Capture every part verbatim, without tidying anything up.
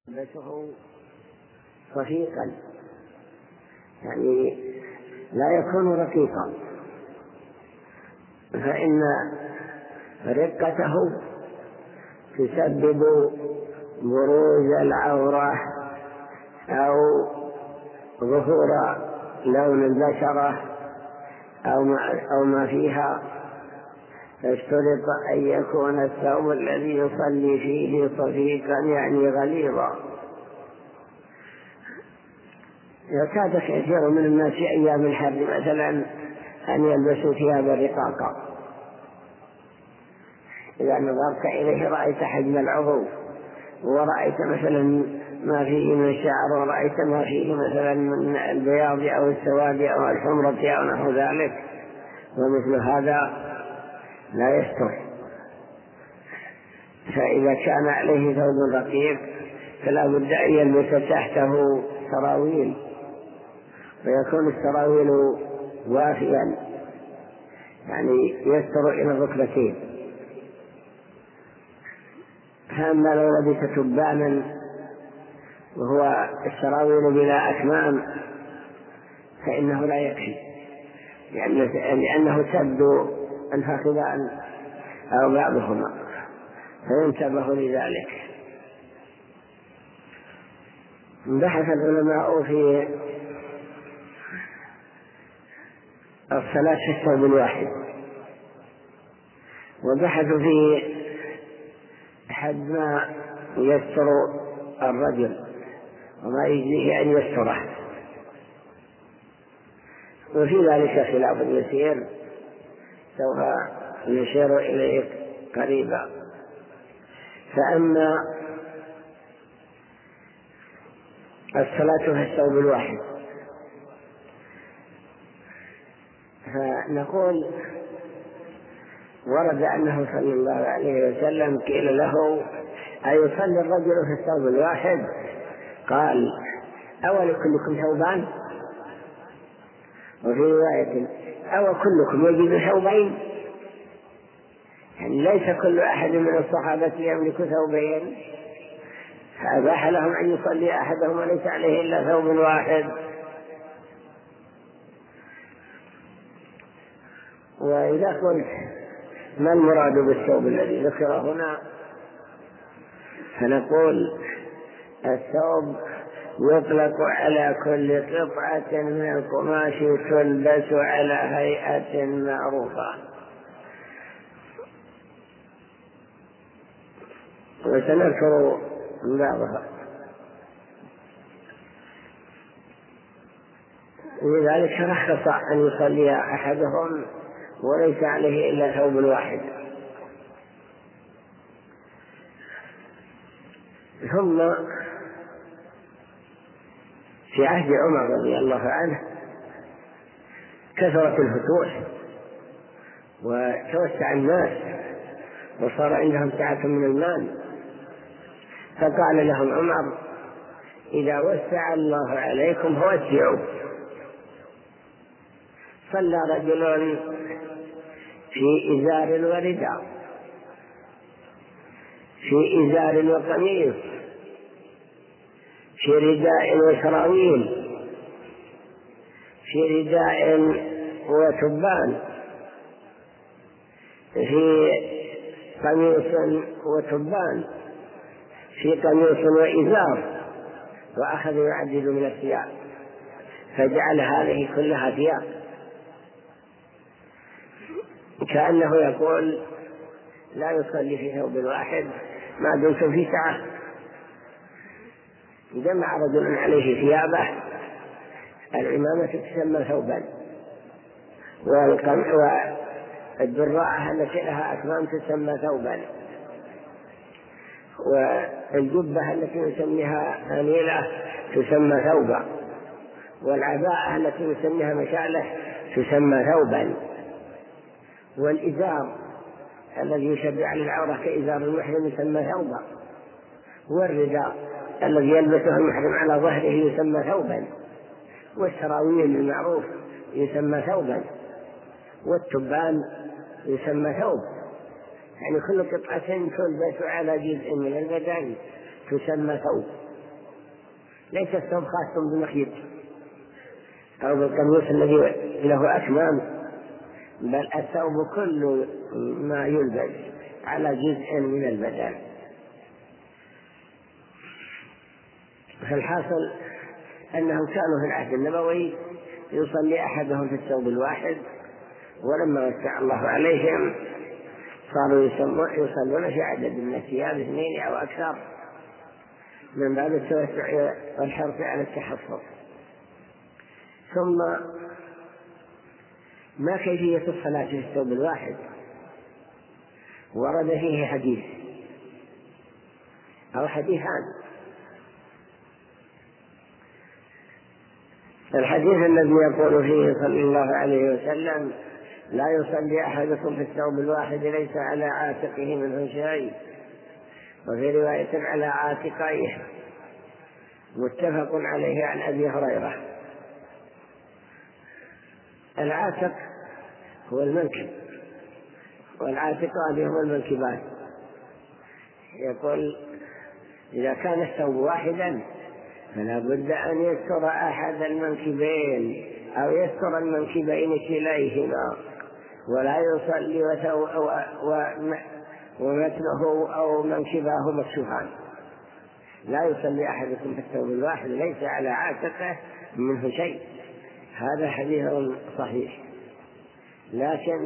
يلبسه رفيقا، يعني لا يكون رقيقا، فإن رقته تسبب بروز العورة أو ظهور لون البشرة أو ما, أو ما فيها. فاشترط أن يكون الثوب الذي يصلي فيه صفيقا، يعني غليظا. يكاد كثير من الناس في أيام الحر مثلا أن يلبسوا ثيابا رقاقا، إذا نظرت إليه رأيت حجم العضو، ورأيت مثلا ما فيه من الشعر، ورأيت ما فيه مثلا من البياض أو السواد أو الحمرة أو نحو ذلك، ومثل هذا لا يستر. فإذا كان عليه ثوب رقيق فلا بد أن يلبس تحته سراويل، ويكون السراويل وافيا، يعني يستر إلى الركبتين. فأما لو لبس تبانا وهو السراويل بلا أكمام فإنه لا يكفي، لأنه تبدو الفخذان أو بعضهما، فينتبه لذلك. بحث العلماء في الصلاة في الثوب الواحد، وبحثوا في حد ما يستر الرجل وما يجزيه أن يستره، وفي ذلك خلاف يسير سوف نشير إليه قريبا. فأما الصلاة في الثوب الواحد فنقول ورد أنه صلى الله عليه وسلم قيل له أيصلي الرجل في الثوب الواحد؟ قال أول كلكم ثوبان؟ وفي رواية أو كلكم يجد ثوبين؟ يعني ليس كل أحد من الصحابة يملك ثوبين، فأباح لهم أن يصلي أحدهم وليس عليه إلا ثوب واحد. وإذا قلت ما المراد بالثوب الذي ذكر هنا، فنقول الثوب يطلق على كل قطعة من القماش تلبس على هيئة معروفة. وسنذكر بعضها. لذلك رخص أن يصلي أحدهم وليس عليه إلا ثوب واحد. ثم في عهد عمر رضي الله عنه كثرت الفتوح وتوسع الناس وصار عندهم سعة من المال، فقال لهم عمر إذا وسع الله عليكم فوسعوا. صلى رجل في إزار ورداء، في إزار وقميص، في رداء وسراويل، في رداء وتبان، في قميص وتبان، في قميص وإزار، وأخذ يعدد من الثياب فجعل هذه كلها ثياب، كأنه يقول لا يصلي في ثوب واحد ما دمتم في سعة. جمع رجل عليه ثيابه، العمامة تسمى ثوبا، والدراعة التي لها أكمام تسمى ثوبا، والجبة التي نسميها هنيلة تسمى ثوبا، والعباءة التي نسميها مشالة تسمى ثوبا، والإزار الذي يشبع على العورة كإزار المحرم يسمى ثوبا، والرداء الذي يلبسه المحرم على ظهره يسمى ثوبا، والسراويل المعروف يسمى ثوبا، والتبان يسمى ثوب. يعني كل قطعة تلبس على جزء من البدن تسمى ثوب. ليس الثوب خاص بالمخيط أو بالقميص الذي له أكمام، بل الثوب كل ما يلبس على جزء من البدن. فالحاصل أنهم كانوا في العهد النبوي يصلي أحدهم في الثوب الواحد، ولما وسع الله عليهم صاروا يصلون في عدد من الثياب اثنين أو أكثر من باب التوسع والحرص على التحفظ. ثم ما كيفية الصلاة في الثوب الواحد؟ ورد فيه حديث أو حديثان. الحديث الذي يقول فيه صلى الله عليه وسلم: لا يصلي أحدكم في الثوب الواحد ليس على عاتقه منه شيء، وفي رواية على عاتقيه، متفق عليه عن أبي هريرة. العاتق هو المنكب، والعاتقان هو المنكبات. يقول: إذا كان الثوب واحدا فلا بد أن يستر أحد المنكبين أو يستر المنكبين كليهما، ولا يصلي ومتنه أو منكباه مكشوفان. لا يصلي أحدكم في الثوب الواحد ليس على عاتقه منه شيء. هذا حديث صحيح، لكن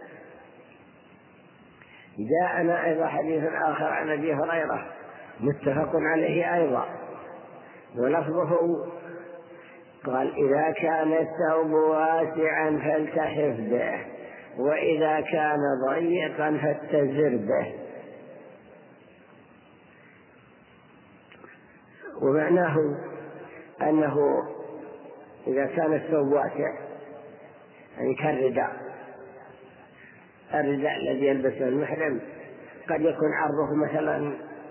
جاءنا أيضا حديث آخر عن أبي هريرة متفق عليه أيضا، ولفظه قال: إذا كان الثوب واسعا فالتحف به، وإذا كان ضيقا فاتزر به. ومعناه أنه إذا كان الثوب واسع، يعني كالرداء، الرداء الذي يلبسه المحرم قد يكون عرضه مثلا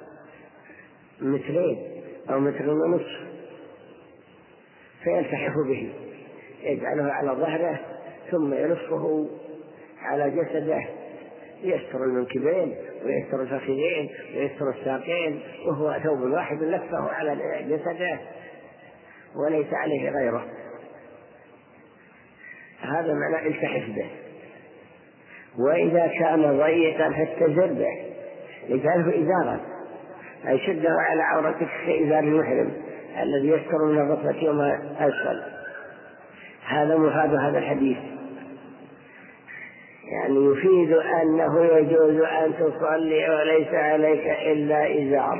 مترين أو متر ونصف، فيلتحف به، يجعله على ظهره ثم يلفه على جسده، يستر المنكبين ويستر الفخذين ويستر الساقين، وهو ثوب واحد لفه على جسده وليس عليه غيره. هذا معنى التحف به. وإذا كان ضيقا فاتزر به، يجعله إزارا، أي شده على عورتك كإزار المحرم الذي يستر من الركبة وما أسفل. هذا مفاد هذا الحديث، يعني يفيد أنه يجوز أن تصلي وليس عليك إلا إزار،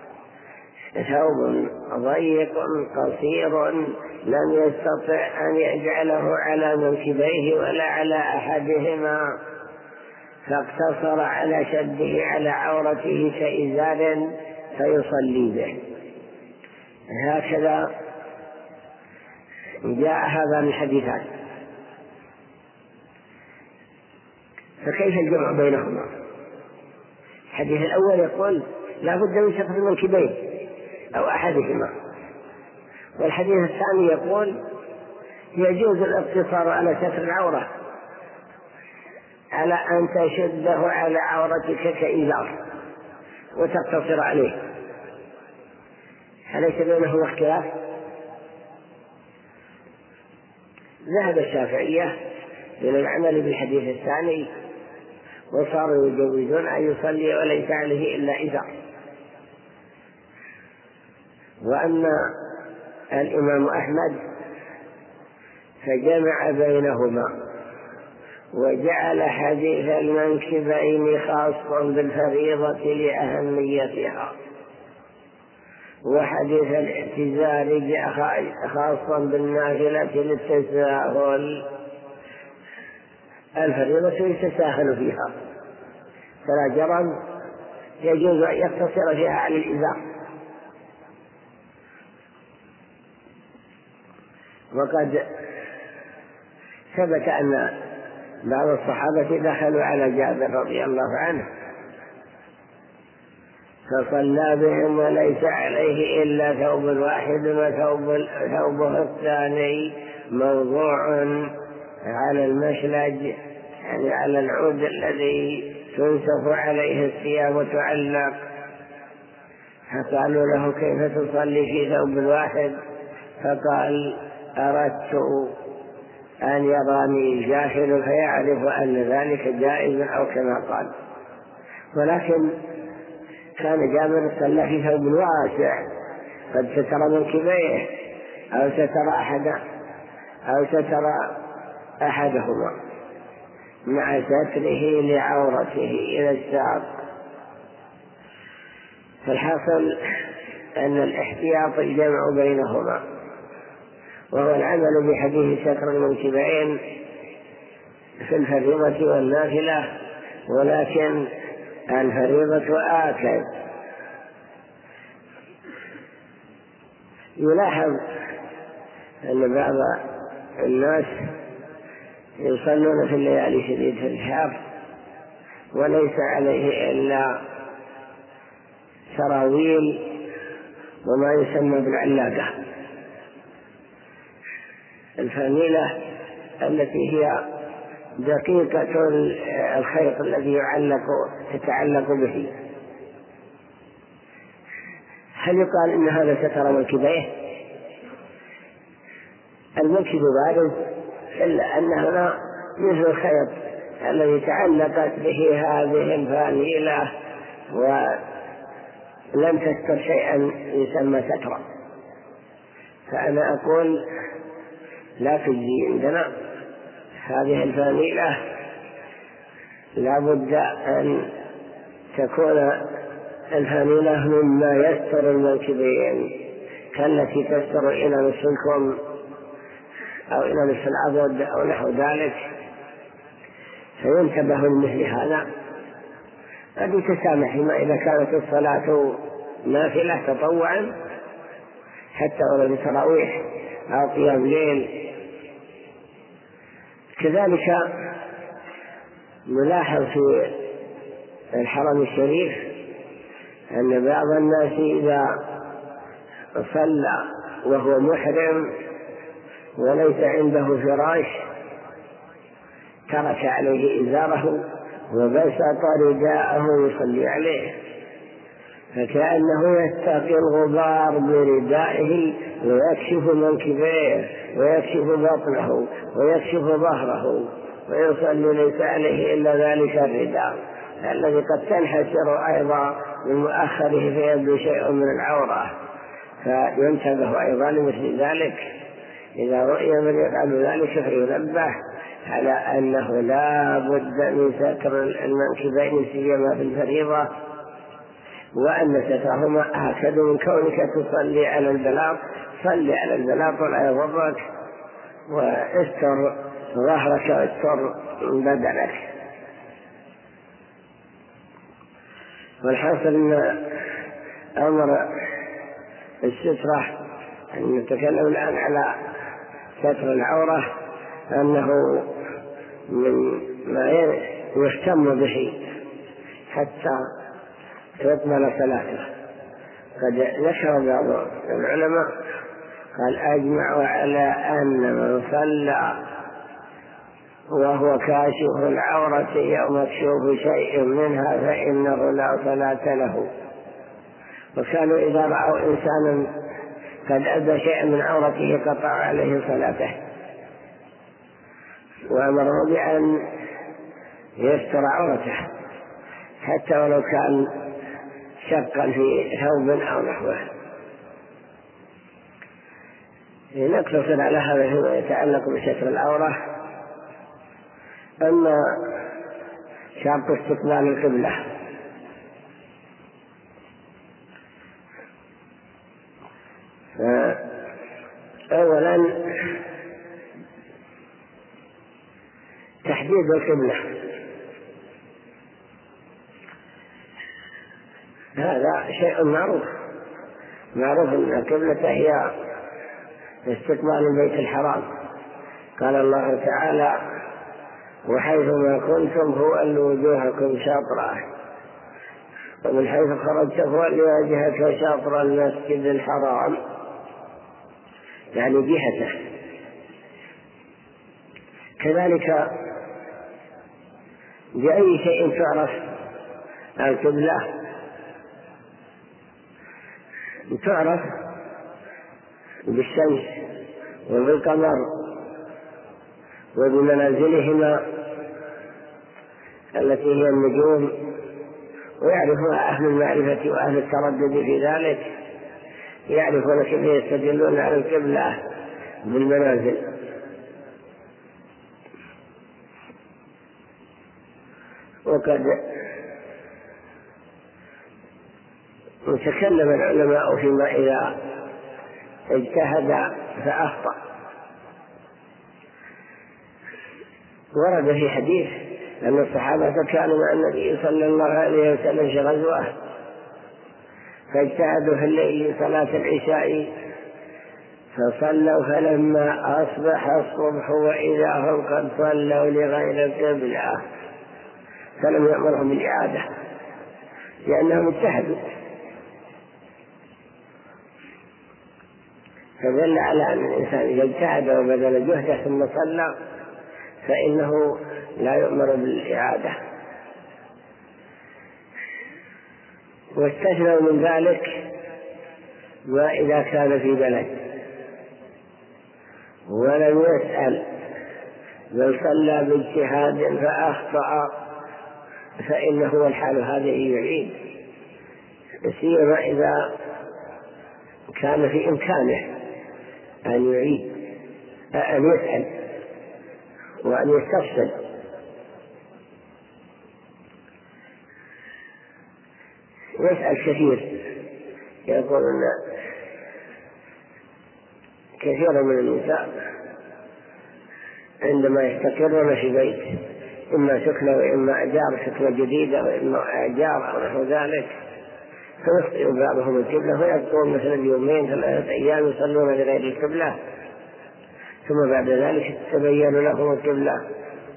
ثوب ضيق قصير لم يستطع أن يجعله على منكبيه ولا على أحدهما، فاقتصر على شده على عورته كإزار فيصلي به. هكذا جاء هذا من الحديثات. فكيف الجمع بينهما؟ الحديث الأول يقول: لا بد من ستر المنكبين أو أحدهما، والحديث الثاني يقول: يجوز الاقتصار على ستر العورة على أن تشده على عورتك كإزار وتقتصر عليه. أليس بينهما اختلاف؟ ذهب الشافعية إلى العمل بالحديث الثاني، وصاروا يجوزون أن يصلي وليس عليه إلا إزار. وأما الإمام أحمد فجمع بينهما وجعل حديث المنكبين خاصا بالفريضة لأهميتها، وحديث الاعتزال خاصا بالنافلة للتساهل. الفريضة يتساهل فيها فلا جرم، يجوز أن يقتصر فيها على الإزار. وقد ثبت أن بعض الصحابة دخلوا على جابر رضي الله عنه فصلى بهم وليس عليه إلا ثوب واحد، وثوبه الثاني موضوع على المشلج، يعني على العود الذي تنسف عليه الثياب وتعلق. فقالوا له كيف تصلي في ثوب واحد؟ فقال أردت أن يراني جاهل فيعرف أن ذلك جائز أو كما قال. ولكن كان جابر صلى في ثوب واسع قد ستر منكبيه أو ستر أحد أو ستر أحدهما مع ستره لعورته إلى الساق. فالحاصل أن الاحتياط الجمع بينهما، وهو العمل بحديث ستر المنكبين في الفريضة والنافلة، ولكن الفريضة آكد. يلاحظ أن بعض الناس يصلون في الليالي شديد الحر وليس عليه إلا سراويل وما يسمى بالعلاقة، الفانيلة التي هي دقيقة الخيط الذي يعلق تتعلق به. هل يقال إن هذا ستر منكبيه؟ المنكب بارز، إلا أن هنا مثل الخيط الذي تعلقت به هذه الفانيلة ولم تستر شيئا يسمى سترا. فأنا أقول لا تجزي عندنا هذه الفانيلة، لا بد أن تكون الفانيلة مما يستر المنكبين، كالتي تستر إلى نصف الكم أو إلى نصف العضد أو نحو ذلك، فينتبه لمثل هذا. قد يتسامح ما إذا كانت الصلاة نافلة تطوعا حتى ولو بتراويح أو قيام ليل. كذلك نلاحظ في الحرم الشريف أن بعض الناس إذا صلى وهو محرم وليس عنده فراش ترك عليه إزاره وبسط رداءه يصلي عليه، فكأنه يتقي الغبار بردائه ويكشف منكبيه ويكشف بطنه ويكشف ظهره ويصلي ليس عليه إلا ذلك الرداء الذي قد تنحسر أيضا من مؤخره فيبدو شيء من العورة. فينتبه أيضا لمثل ذلك، إذا رؤي من يفعل ذلك فينبه على أنه لا بد من ستر المنكبين سيما في الفريضة، وأن سترهما أكد من كونك تصلي على البلاط. صلي على البلاط ولا يضرك، واستر ظهرك واستر بدنك. والحاصل أن أمر السترة، أن نتكلم الآن على ستر العورة، أنه من ما يهتم به حتى تقبل صلاته. قد نشر بعض العلماء قال أجمع على أن من صلى وهو كاشف العورة أو مكشوف شيء منها فإنه لا صلاة له. وكانوا إذا رأوا إنسانا قد أدى شيئا من عورته قطع عليه صلاته، وأمروا بأن يستر عورته حتى ولو كان شقا في ثوب أو نحوه. نقتصر على هذا فيما يتعلق بستر العورة. أما شرط استقبال القبلة، أولا تحديد القبلة، هذا شيء معروف معروف أن القبلة هي استقبال البيت الحرام. قال الله تعالى وحيثما كنتم فولوا وجوهكم شطره ومن حيث خرجت فول وجهك شطر المسجد الحرام، يعني جهته. كذلك بأي شيء تعرف القبلة؟ تعرف بالشمس وبالقمر وبمنازلهما التي هي النجوم، ويعرفها أهل المعرفة وأهل التردد في ذلك، يعرفون كيف يستدلون على القبلة بالمنازل. وقد تكلم العلماء فيما إذا اجتهد فأخطأ. ورد في حديث أن الصحابة كانوا مع النبي صلى الله عليه وسلم في غزوة فاجتهدوا في الليل صلاة العشاء فصلوا، فلما أصبح الصبح وإذا هم قد صلوا لغير القبلة فلم يأمرهم بالإعادة لأنهم اجتهدوا. فدل على أن الإنسان إذا اجتهد وبذل جهده ثم صلى فإنه لا يؤمر بالإعادة. واستثنوا من ذلك ما إذا كان في بلد ولم يسأل بل صلى باجتهاد فأخطأ فإنه والحال هذه يعيد، سيما إذا كان في إمكانه أن يعيد أن يسأل وأن يستفسر. يسأل كثير، يقول أن كثيرا من النساء عندما يستقرون في بيت إما سكنة وإما أجار، سكنة جديدة وإما أجار أو نحو ذلك، فيخطئ بعضهم القبلة فيبقون مثلا يومين ثلاثة أيام يصلون لغير القبلة، ثم بعد ذلك تبين لهم القبلة.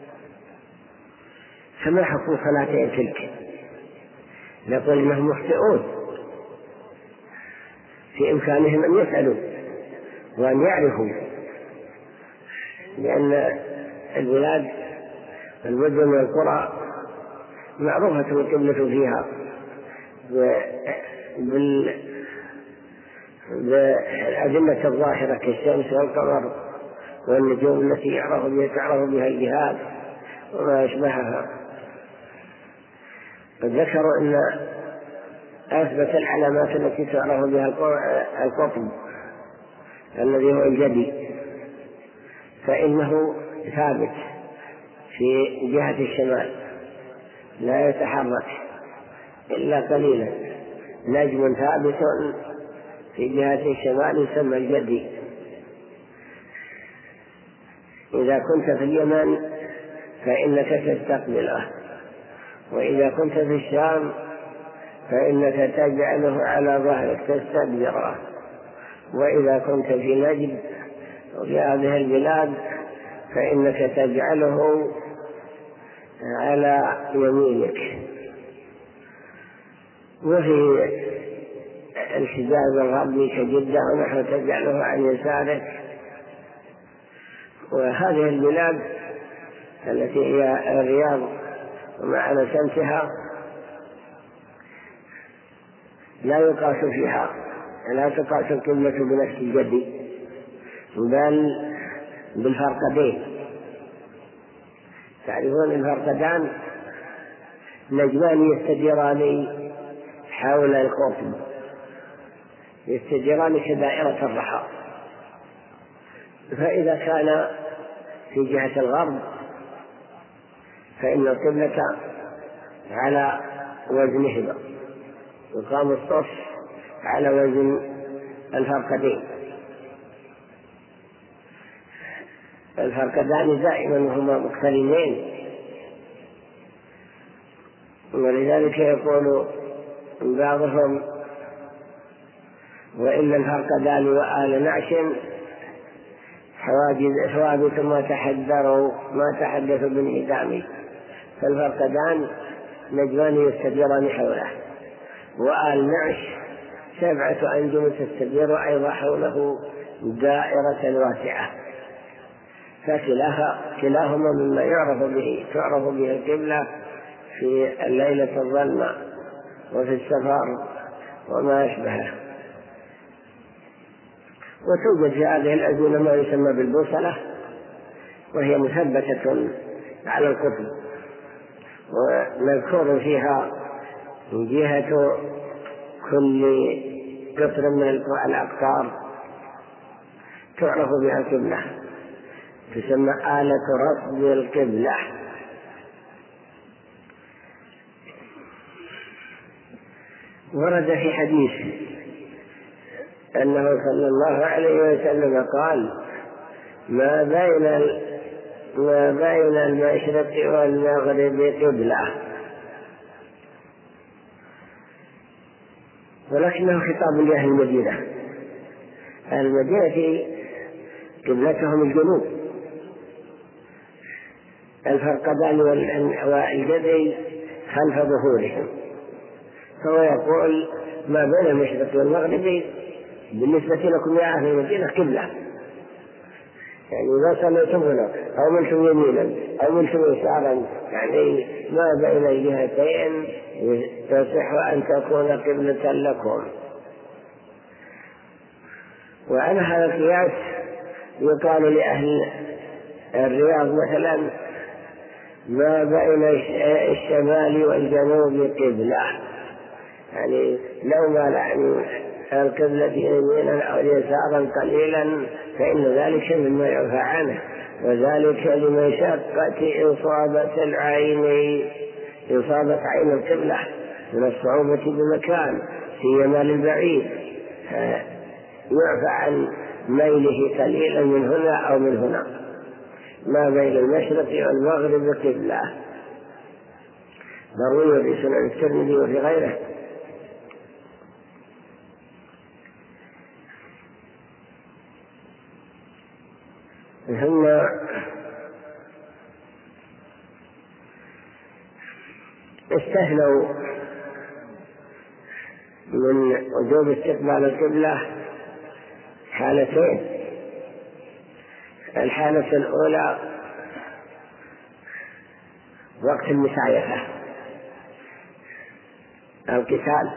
فما حكم صلاتهم تلك؟ نقول إنهم مخطئون، في إمكانهم أن يسألوا وأن يعرفوا، لأن البلاد المدن والقرى معروفة القبلة فيها بالأدلة الظاهرة كالشمس والقمر والنجوم التي يعرف بها تعرف بها الجهاد وما يشبهها. قد ذكروا أن أثبت العلامات التي تعرف بها القطب الذي هو الجدي، فإنه ثابت في جهة الشمال لا يتحرك إلا قليلا، نجم ثابت في جهة الشمال يسمى الجدي. إذا كنت في اليمن فإنك تستقبله، وإذا كنت في الشام فإنك تجعله على ظهرك تستدبره، وإذا كنت في نجد وفي هذه البلاد فإنك تجعله على يمينك. وفي الحجاز الغربي كجدة ونحن تجعله عن يسارك. وهذه البلاد التي هي الرياض ومع نسمتها لا يقاس فيها، لا تقاس القبلة بنفس الجدي بل بالفرقدين. تعرفون الفرقدان نجمان يستديران حول القطب، يستديران كدائرة الرحى، فإذا كان في جهة الغرب فإن القبلة على وزنهما، وقام الصف على وزن الفرقدين. الفرقدان دائما هما مقترنين، ولذلك يقول بعضهم وإن الفرقدان وآل نعش حوادث ما تحذروا ما تحدثوا بالإدام. فالفرقدان نجمان يستديران حوله، وآل نعش سبعة أنجم تستدير أيضا حوله دائرة واسعة. فكلاهما مما يعرف به تعرف به القبلة في الليلة الظلمة وفي السفر وما يشبهه. وتوجد في هذه الأزمنة ما يسمى بالبوصلة، وهي مثبتة على القطب، ومذكور فيها من جهة كل قطر من الأقطار تعرف بها قبلة، تسمى آلة رصد القبلة. ورد في حديث أنه صلى الله عليه وسلم قال: ما بين ما بين المشرق والمغرب قبلة، ولكنه خطاب لأهل المدينة. أهل المدينة قبلتهم الجنوب، الفرقدان والجدي خلف ظهورهم، فهو يقول: ما بين المشرق والمغرب بالنسبة لكم يا أهل المدينة قبلة، يعني إذا صليتم هنا أو ملتم يمينا أو ملتم يسارا، يعني ما بين الجهتين يصح أن تكون قبلة لكم. وعلى هذا القياس يقال لأهل الرياض مثلا: ما بين الشمال والجنوب قبلة، يعني لو ما لعن القبلة يمينا أو يسارا قليلا فإن ذلك مما يعفى عنه، وذلك لمشقة إصابة العين إصابة عين القبلة من الصعوبة بمكان سيما للبعيد، يعفى عن ميله قليلا من هنا أو من هنا. ما بين المشرق والمغرب قبلة، مروي في سنن الترمذي وفي غيره. ثم استثنوا من وجوب استقبال القبلة حالتين: الحالة الأولى وقت المسايفة أو القتال،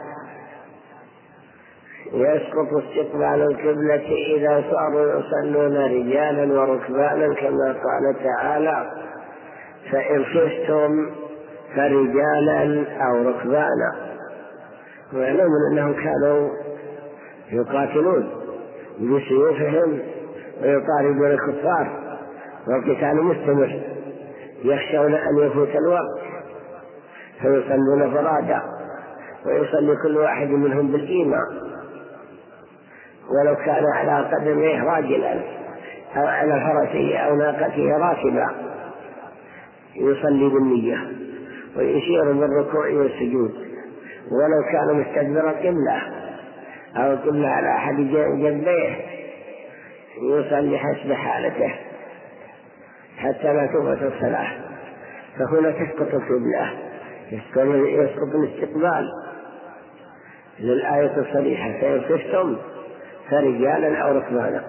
يسقط استقبال القبلة إذا صاروا يصلون رجالا وركبانا، كما قال تعالى: فإن خفتم فرجالا أو ركبانا. ويعلمون أنهم كانوا يقاتلون بسيوفهم ويطاردون الكفار، والقتال مستمر، يخشون أن يفوت الوقت فيصلون فرادا، ويصلي كل واحد منهم بالإيمان ولو كان على قدمه راجلا أو على فرسه أو ناقته راكبا، يصلي بالنية ويشير بالركوع والسجود، ولو كان مستدبر قبلة أو قبلة على أحد جنبيه يصلي حسب حالته حتى لا تفوت الصلاة. فهنا تسقط القبلة، يسقط الاستقبال للآية الصريحة: فإن خفتم فرجالا أو ركبانا.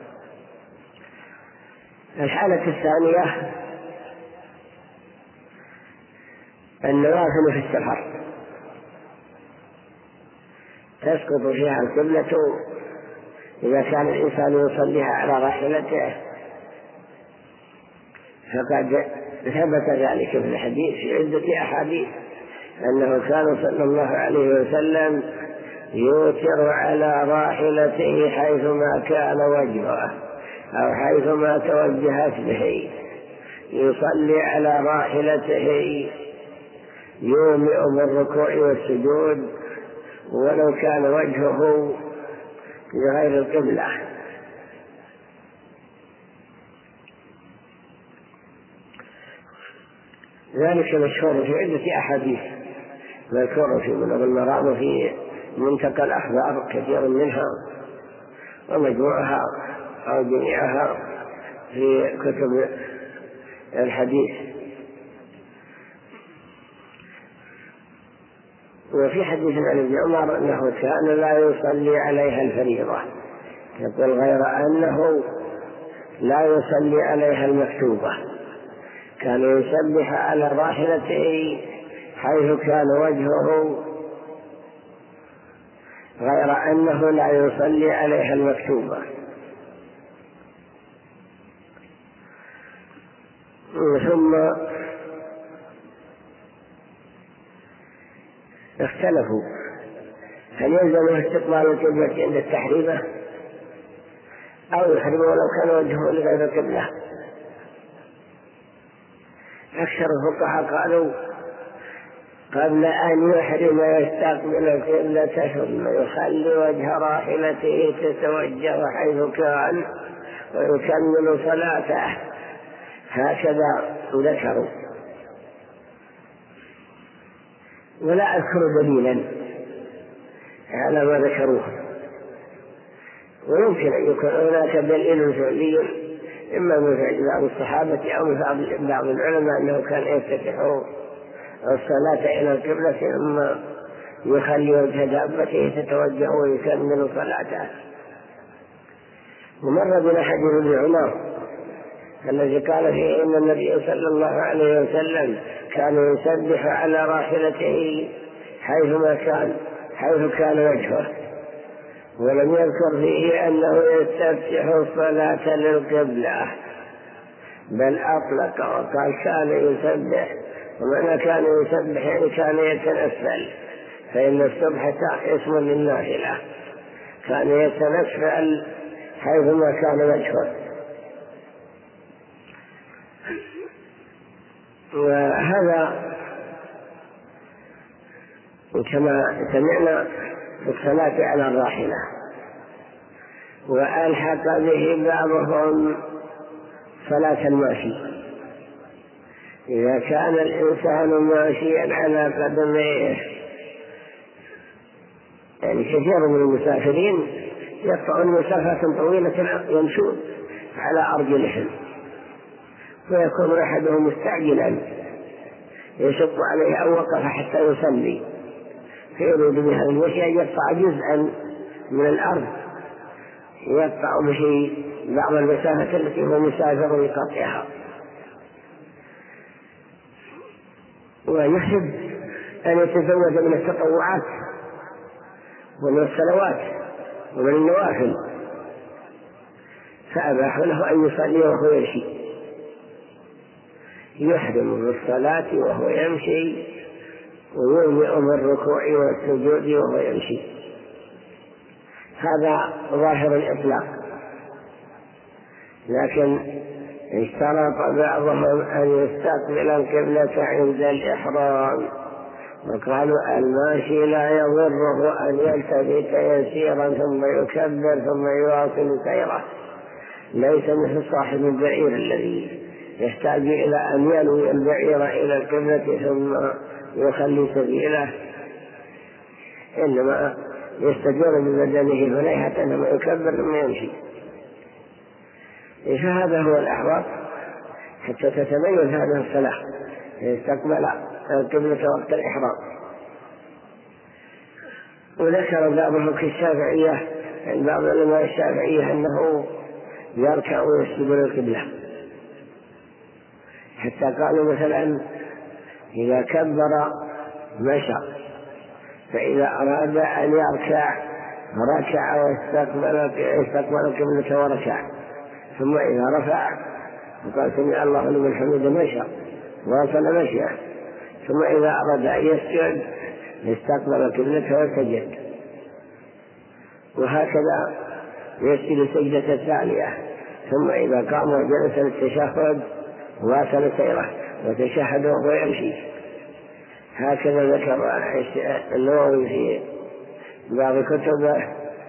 الحالة الثانية النوافل في السفر، تسقط فيها القبلة إذا كان الإنسان يصليها على راحلته، فقد ثبت ذلك في الحديث في عدة أحاديث أنه كان صلى الله عليه وسلم يوتر على راحلته حيثما كان وجهه أو حيثما توجهت به، يصلي على راحلته يومئ بالركوع والسجود ولو كان وجهه لغير القبلة. ذلك مشهور في عدة أحاديث مذكورة في بلوغ المرام وفي منتقى الأخبار كثير منها، ومجموعها أو جميعها في كتب الحديث. وفي حديث عن ابن عمر أنه كان لا يصلي عليها الفريضة، يقول غير أنه لا يصلي عليها المكتوبة، كان يسبح على راحلته حيث كان وجهه، غير أنه لا يصلي عليها المكتوبة. ثم اختلفوا هل يلزمه استقبال القبلة عند التحريمة أو يحرمه لو كان وجهه لغير القبلة. أكثر الفقهاء قالوا قبل أن يحرم يستقبل القبلة ثم يخلي وجه راحلته تتوجه حيث كان ويكمل صلاته، هكذا ذكروا. ولا أذكر دليلا على ما ذكروه، ويمكن أن يكون هناك دليل فعلي إما من فعل بعض الصحابة أو من بعض العلماء أنه كان يفتتح الصلاة إلى القبلة ثم يخلي وجه دابته تتوجه ويكمل صلاته. ومر بنا حديث ابن عمر الذي قال فيه إن النبي صلى الله عليه وسلم كان يسبح على راحلته حيثما كان حيث كان وجهه، ولم يذكر فيه أنه يستفتح الصلاة للقبلة، بل أطلق وقال كان يسبح. ومعنى كان يسبح يعني كان يتنفل، فإن السبحة اسم للنافلة، كان يتنفل حيثما كان وجهه. وهذا كما سمعنا في الصلاة على الراحلة. وألحق به بعضهم صلاة الماشي، إذا كان الإنسان ماشيا على قدميه، يعني كثير من المسافرين يقطعون مسافات طويلة يمشون على أرجلهم، ويكون أحدهم مستعجلا يشق عليه أو وقف حتى يصلي، فيريد بهذا المشي أن يقطع جزءا من الأرض يقطع به بعض المسافة التي هو مسافر يقطعها. ويحب أن يتزوج من التطوعات ومن الصلوات ومن النوافل، فأباح له أن يصلي وهو يمشي، يحرم بالصلاة وهو يمشي ويومئ بالركوع والسجود وهو يمشي. هذا ظاهر الإطلاق، لكن اشترط بعضهم أن يستقبل القبلة عند الإحرام، وقالوا الماشي لا يضره أن يلتفت يسيرا ثم يكبر ثم يواصل سيره، ليس مثل صاحب البعير الذي يحتاج إلى أن ينوي البعير إلى القبلة ثم يخلي سبيله، إنما يستجر ببدنه فليحة ثم يكبر ثم يمشي. فهذا هو الأحوط حتى تتميز هذه الصلاة، يستقبل القبلة وقت الإحرام. وذكر بعضهم كالشافعية، بعض العلماء الشافعية أنه يركع ويستقبل القبلة، حتى قالوا مثلا إذا كبر مشى، فإذا أراد أن يركع ركع واستقبل القبلة وركع، ثم إذا رفع وقال سمع الله لمن حمده مشى واصل مشيه، ثم إذا أراد أن يسجد استقبل القبلة وسجد، وهكذا يسجد السجدة الثانية، ثم إذا قام وجلس للتشهد واصل سيره وتشهد وهو يمشي. هكذا ذكر النووي في بعض كتبه،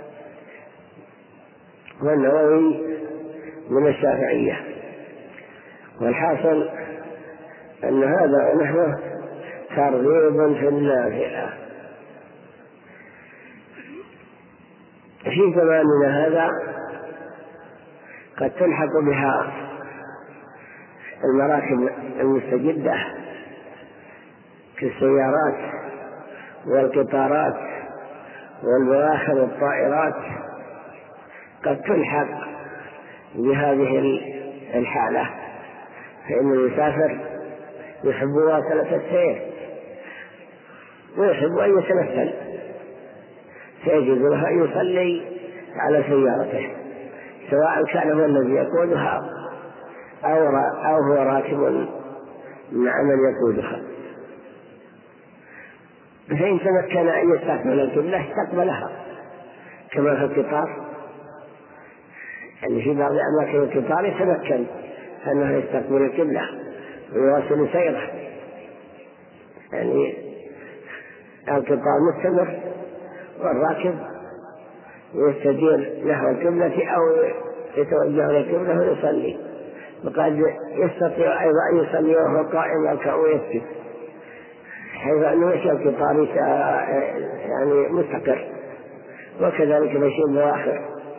والنووي من الشافعية. والحاصل أن هذا ونحوه ترغيب في النافلة. في زماننا هذا قد تلحق بها المراكب المستجدة كالسيارات والقطارات والبواخر والطائرات، قد تلحق بهذه الحالة، فإن المسافر يحب واصلة السير ويحب أن يتنفل، فيجوز له أن يصلي على سيارته، سواء كان هو الذي يقودها أو, أو هو راكب مع من يقودها. فإن تمكن أن يستقبل القبلة استقبلها كما في القطار، يعني في بعض أماكن القطار يتمكن أنه يستقبل القبلة ويواصل سيره، يعني القطار مستمر والراكب يستدير نحو القبلة أو يتوجه للقبلة ويصلي، وقد يستطيع أيضا أن يصلي وهو قائم يركع ويسجد، حيث أنه يمشي القطار يعني مستقر، وكذلك مشي البواخر.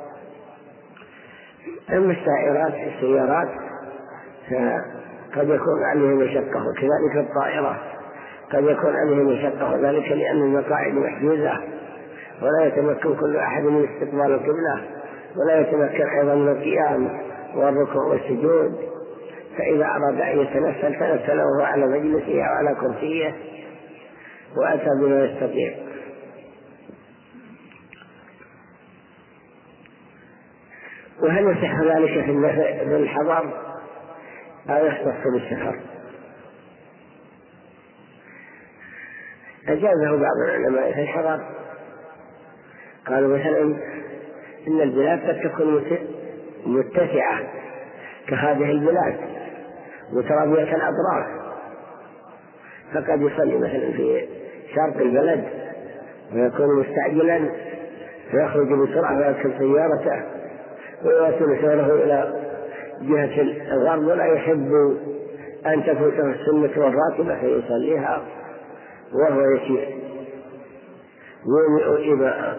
أما السائرات السيارات فقد يكون عليه مشقة، وكذلك الطائرة قد يكون عليه مشقة، وذلك لأن المقاعد محجوزة ولا يتمكن كل أحد من استقبال القبلة، ولا يتمكن أيضا من القيام والركوع والسجود، فإذا أراد أن يتنفل تنفل وهو على مجلسه أو على كرسيه وأتى بما يستطيع. وهل يصح ذلك في الحضر أو يختص بالسفر؟ أجازه بعض العلماء في الحضر، قالوا مثلا إن البلاد قد تكون متسعة كهذه البلاد مترابية الأطراف، فقد يصلي مثلا في شرق البلد ويكون مستعجلا فيخرج بسرعة ويركب سيارته ويواصل سيره إلى جهة الغرب، ولا يحب أن تفوته السنة والراتبة فيصليها وهو يسير يومئ إباء.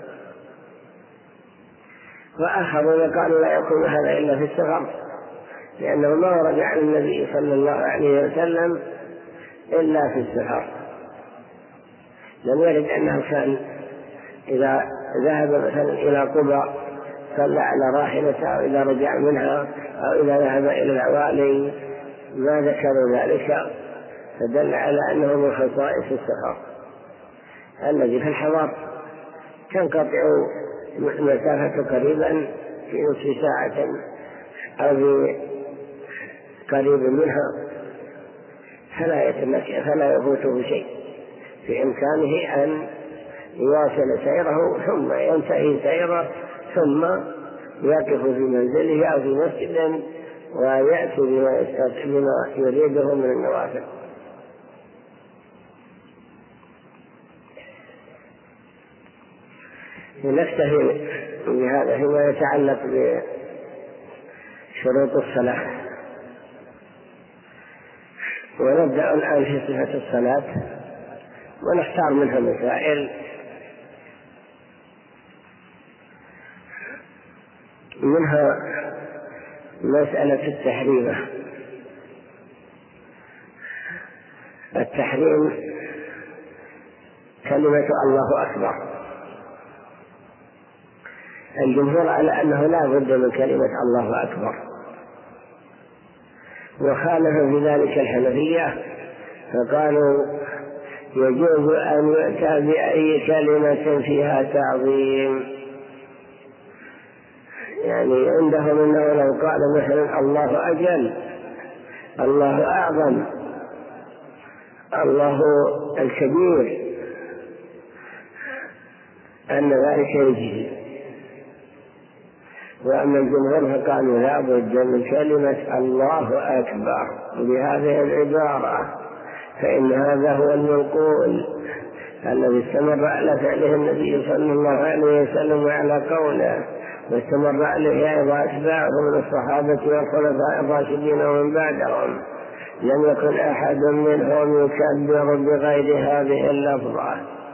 وآخرون قالوا لا يكون هذا إلا في السفر، لأنه ما ورد عن النبي صلى الله عليه وسلم إلا في السفر، لم يرد أنه كان إذا ذهب مثلا إلى قبى صلى على راحلته، أو إذا رجع منها، أو إذا ذهب إلى العوالي، ما ذكروا ذلك، فدل على أنه من خصائص السفر. الذي في الحضر تنقطع مسافة قريبا في نصف ساعة أو في قريب منها، فلا يتمكن فلا يفوته شيء، في إمكانه أن يواصل سيره ثم ينتهي سيره ثم يقف في منزله أو في مسجد ويأتي بما بما يريده من النوافل. نكتفي بهذا فيما يتعلق بشروط الصلاة، ونبدأ الآن في صفة الصلاة ونختار منها مسائل. منها مسألة التحريم. التحريم كلمة الله أكبر، الجمهور على أنه لا بد من كلمة الله أكبر، وخالف في ذلك الحنفية فقالوا يجوز أن يؤتى بأي كلمة فيها تعظيم، يعني عندهم أنه لو قال مثلا الله أجل، الله أعظم، الله الكبير، أن ذلك يجزي. وأما الجمهور فقالوا لا بد من كلمة الله أكبر بهذه العبارة، فإن هذا هو المنقول الذي استمر على فعله النبي صلى الله عليه وسلم وعلى قوله، واستمر عليه أيضا أتباعه من الصحابة والخلفاء الراشدين ومن بعدهم، لم يكن أحد منهم يكبر بغير هذه اللفظة.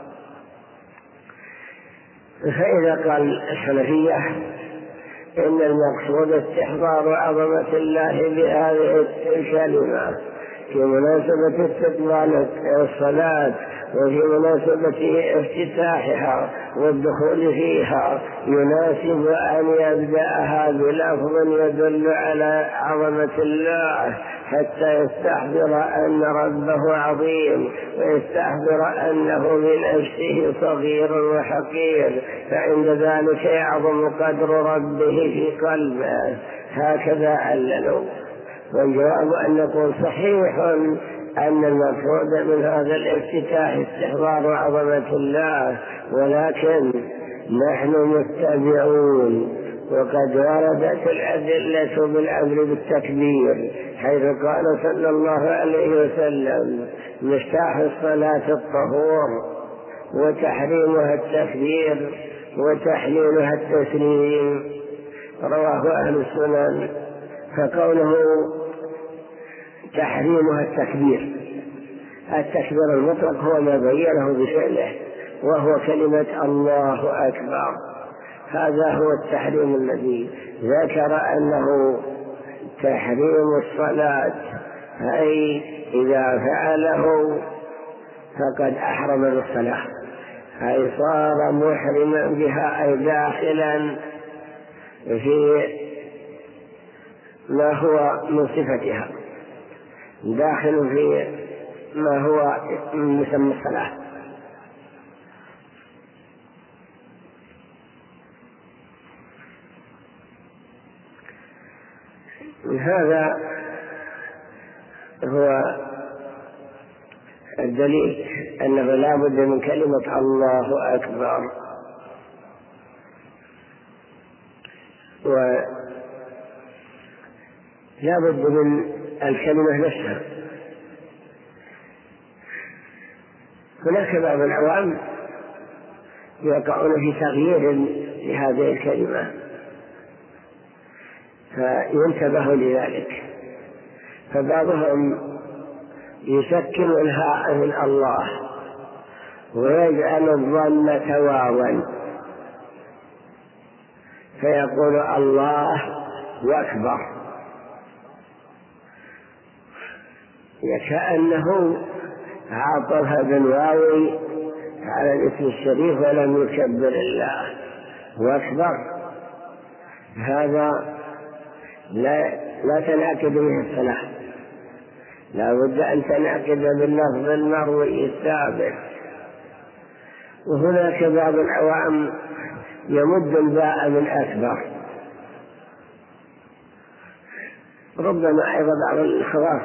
فإذا قال الحنفية إن المقصود استحضار عظمة الله بهذه الكلمة في مناسبة استقبال الصلاة وفي مناسبة افتتاحها والدخول فيها، يناسب أن يبدأها بلفظ يدل على عظمة الله حتى يستحضر أن ربه عظيم، ويستحضر أنه من نفسه صغير وحقير، فعند ذلك يعظم قدر ربه في قلبه. هكذا عللوا. والجواب أن نقول صحيح أن المقصود من هذا الافتتاح استحضار عظمة الله، ولكن نحن متبعون، وقد وردت الأدلة بالأمر بالتكبير، حيث قال صلى الله عليه وسلم: مفتاح الصلاة الطهور، وتحريمها التكبير، وتحليلها التسليم. رواه أهل السنن. فقوله تحريمها التكبير، التكبير المطلق هو ما بينه بفعله، وهو كلمة الله أكبر. هذا هو التحريم الذي ذكر أنه تحريم الصلاة، أي إذا فعله فقد أحرم بالصلاة، أي صار محرما بها، أي داخلا في ما هو من صفتها، داخل في ما هو مسمى الصلاة. هذا هو الدليل أنه لا بد من كلمة الله أكبر، ولا بد من الكلمة نفسها. هناك بعض العوام يقعون في تغيير لهذه الكلمة، فينتبه لذلك. فبعضهم يسكن الهاء من الله ويجعل الضمة واوا، فيقول الله أكبر، كأنه عاطفها بالواو على الاسم الشريف ولم يكبر الله وأكبر. هذا لا, لا تنعقد به الصلاة، لا بد أن تنعقد باللفظ المروي الثابت. وهناك بعض العوام يمد الباء من أكبر، ربما أيضا بعض الخواص،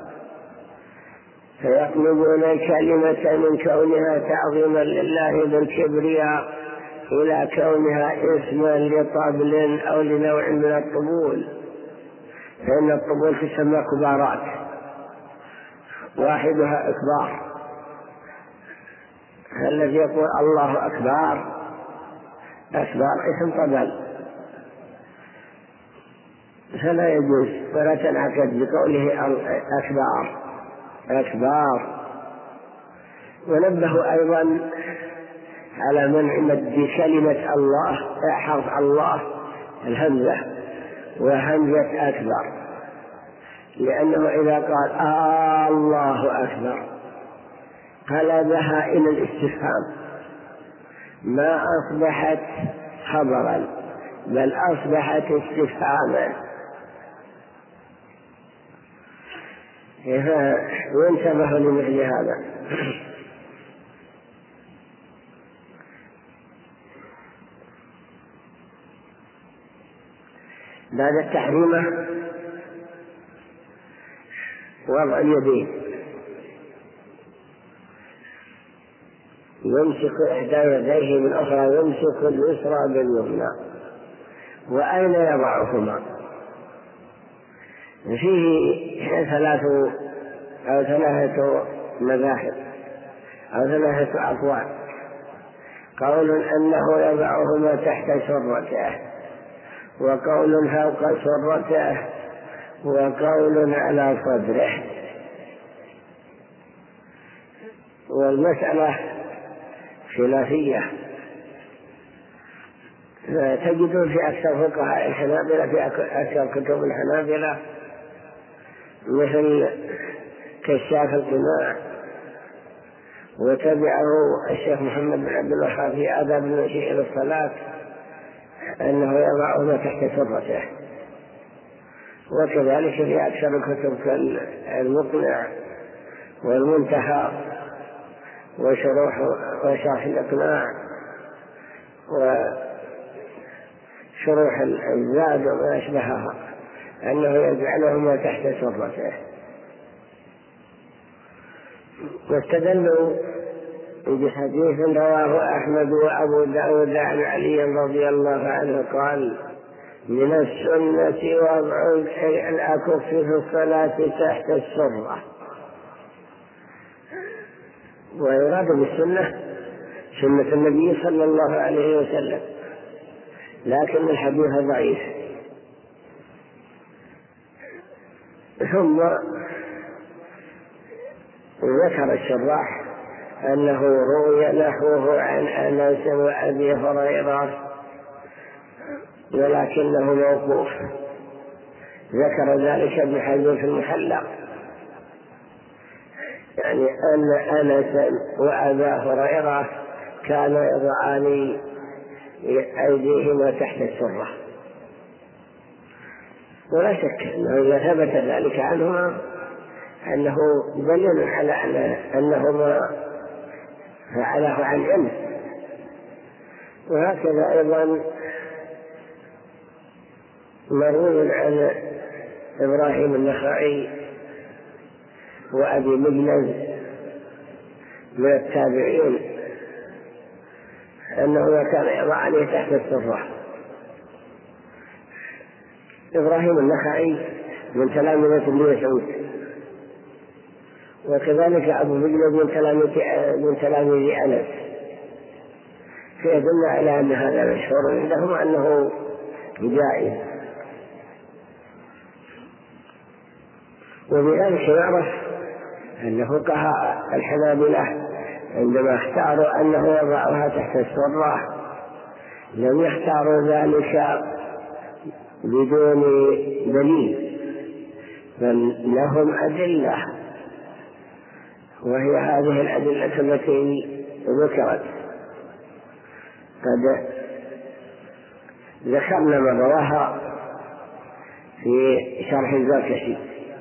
فيقلبون الكلمة من كونها تعظيما لله بالكبرياء إلى كونها اسما لطبل أو لنوع من الطبول، فإن الطبول تسمى كبارات، واحدها إكبار. الذي يقول الله أكبر، أكبر اسم طبل، فلا يجوز ولا تنعقد بقوله أكبر أكبر. ونبه أيضا على منع مد كلمة الله، حرف الله الهمزة وهمزة أكبر، لأنه إذا قال آه الله أكبر قلبها إلى الاستفهام، ما أصبحت خبرا بل أصبحت استفهاما. وانتبه لمثل هذا. بعد التحريم وضع اليدين، يمسك إحدى يديه بالأخرى، يمسك اليسرى باليمنى. وأين يضعهما؟ فيه ثلاث أو ثلاثة مذاهب أو ثلاثة أقوال. قول أنه يضعهما تحت سرته، وقول فوق سرته، وقول على صدره. والمسألة خلافية، تجد في أكثر فقهاء الحنابلة، في أكثر كتب الحنابلة مثل كشاف القناع، وتبعه الشيخ محمد بن عبد الوهاب في آداب المشي إلى الصلاة، أنه يضعهما تحت سرته. وكذلك في أكثر الكتب كالمقنع والمنتهى وشروح وشرح الإقناع وشروح الزاد وما أشبهها، أنه يجعلهما تحت سرته. واستدلوا بحديث رواه أحمد وأبو داود عن علي رضي الله عنه قال: من السنة وضع الأكف في الصلاة تحت السرة. ويراد بالسنة سنة النبي صلى الله عليه وسلم، لكن الحديث ضعيف. ثم ذكر الشراح أنه روي نحوه عن أنس وأبي هريرة ولكنه موقوف، ذكر ذلك ابن حزم في المحلى، يعني أن أنس وأبا هريرة كانوا يضعان أيديهما تحت السرة. ولا شك أنه إذا ثبت ذلك عنهما أنه دليل على أنهما فعله عن علم. وهكذا أيضا مروي عن إبراهيم النخعي وأبي مجلس من التابعين أنه كان يضع عليه تحت السرة. إبراهيم النخعي من تلامذة ابن مسعود، وكذلك أبو مجلس من تلاميذ من تلاميذ أنس، فيدل على أن هذا مشهور عندهم أنه جائز. وبذلك يعرف أن فقهاء الحنابلة عندما اختاروا أنه يضعها تحت السرة لم يختاروا ذلك بدون دليل، بل لهم أدلة، وهي هذه الأدلة التي ذكرت. قد ذكرنا من رواها في شرح الزركشي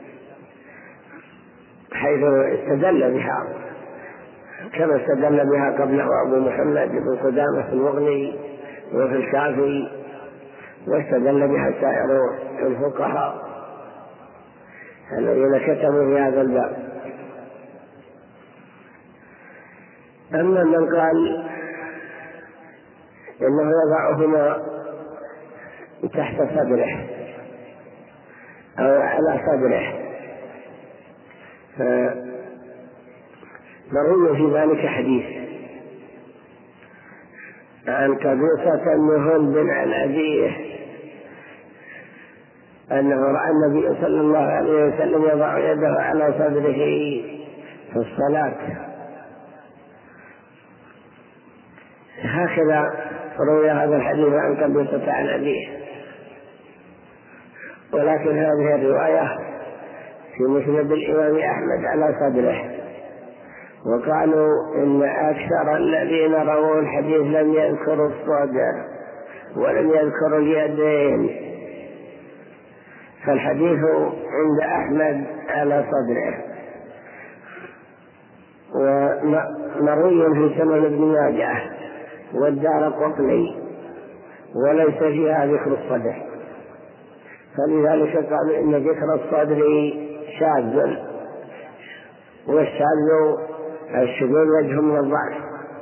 حيث استدل بها كما استدل بها قبله أبو محمد بن قدامة في المغني وفي الكافي، واستدل بها سائر الفقهاء الذين كتبوا في هذا الباب. أما من قال إنه يضعهما تحت صدره أو على صدره، فمروي في ذلك حديث عن قبيصة بن هند عن أبيه أنه رأى النبي صلى الله عليه وسلم يضع يده على صدره في الصلاة. هكذا روي هذا الحديث عن قبيصة عن أبيه، ولكن هذه الرواية في مسند الإمام أحمد على صدره. وقالوا إن أكثر الذين رووا الحديث لم يذكروا الصدر ولم يذكروا اليدين، فالحديث عند أحمد على صدره. ومروي في سنن ابن ماجه والدارقطني وليس فيها ذكر الصدر، فلذلك قالوا إن ذكر الصدر شاذ، والشاذ الشذوذ وجه من الضعف.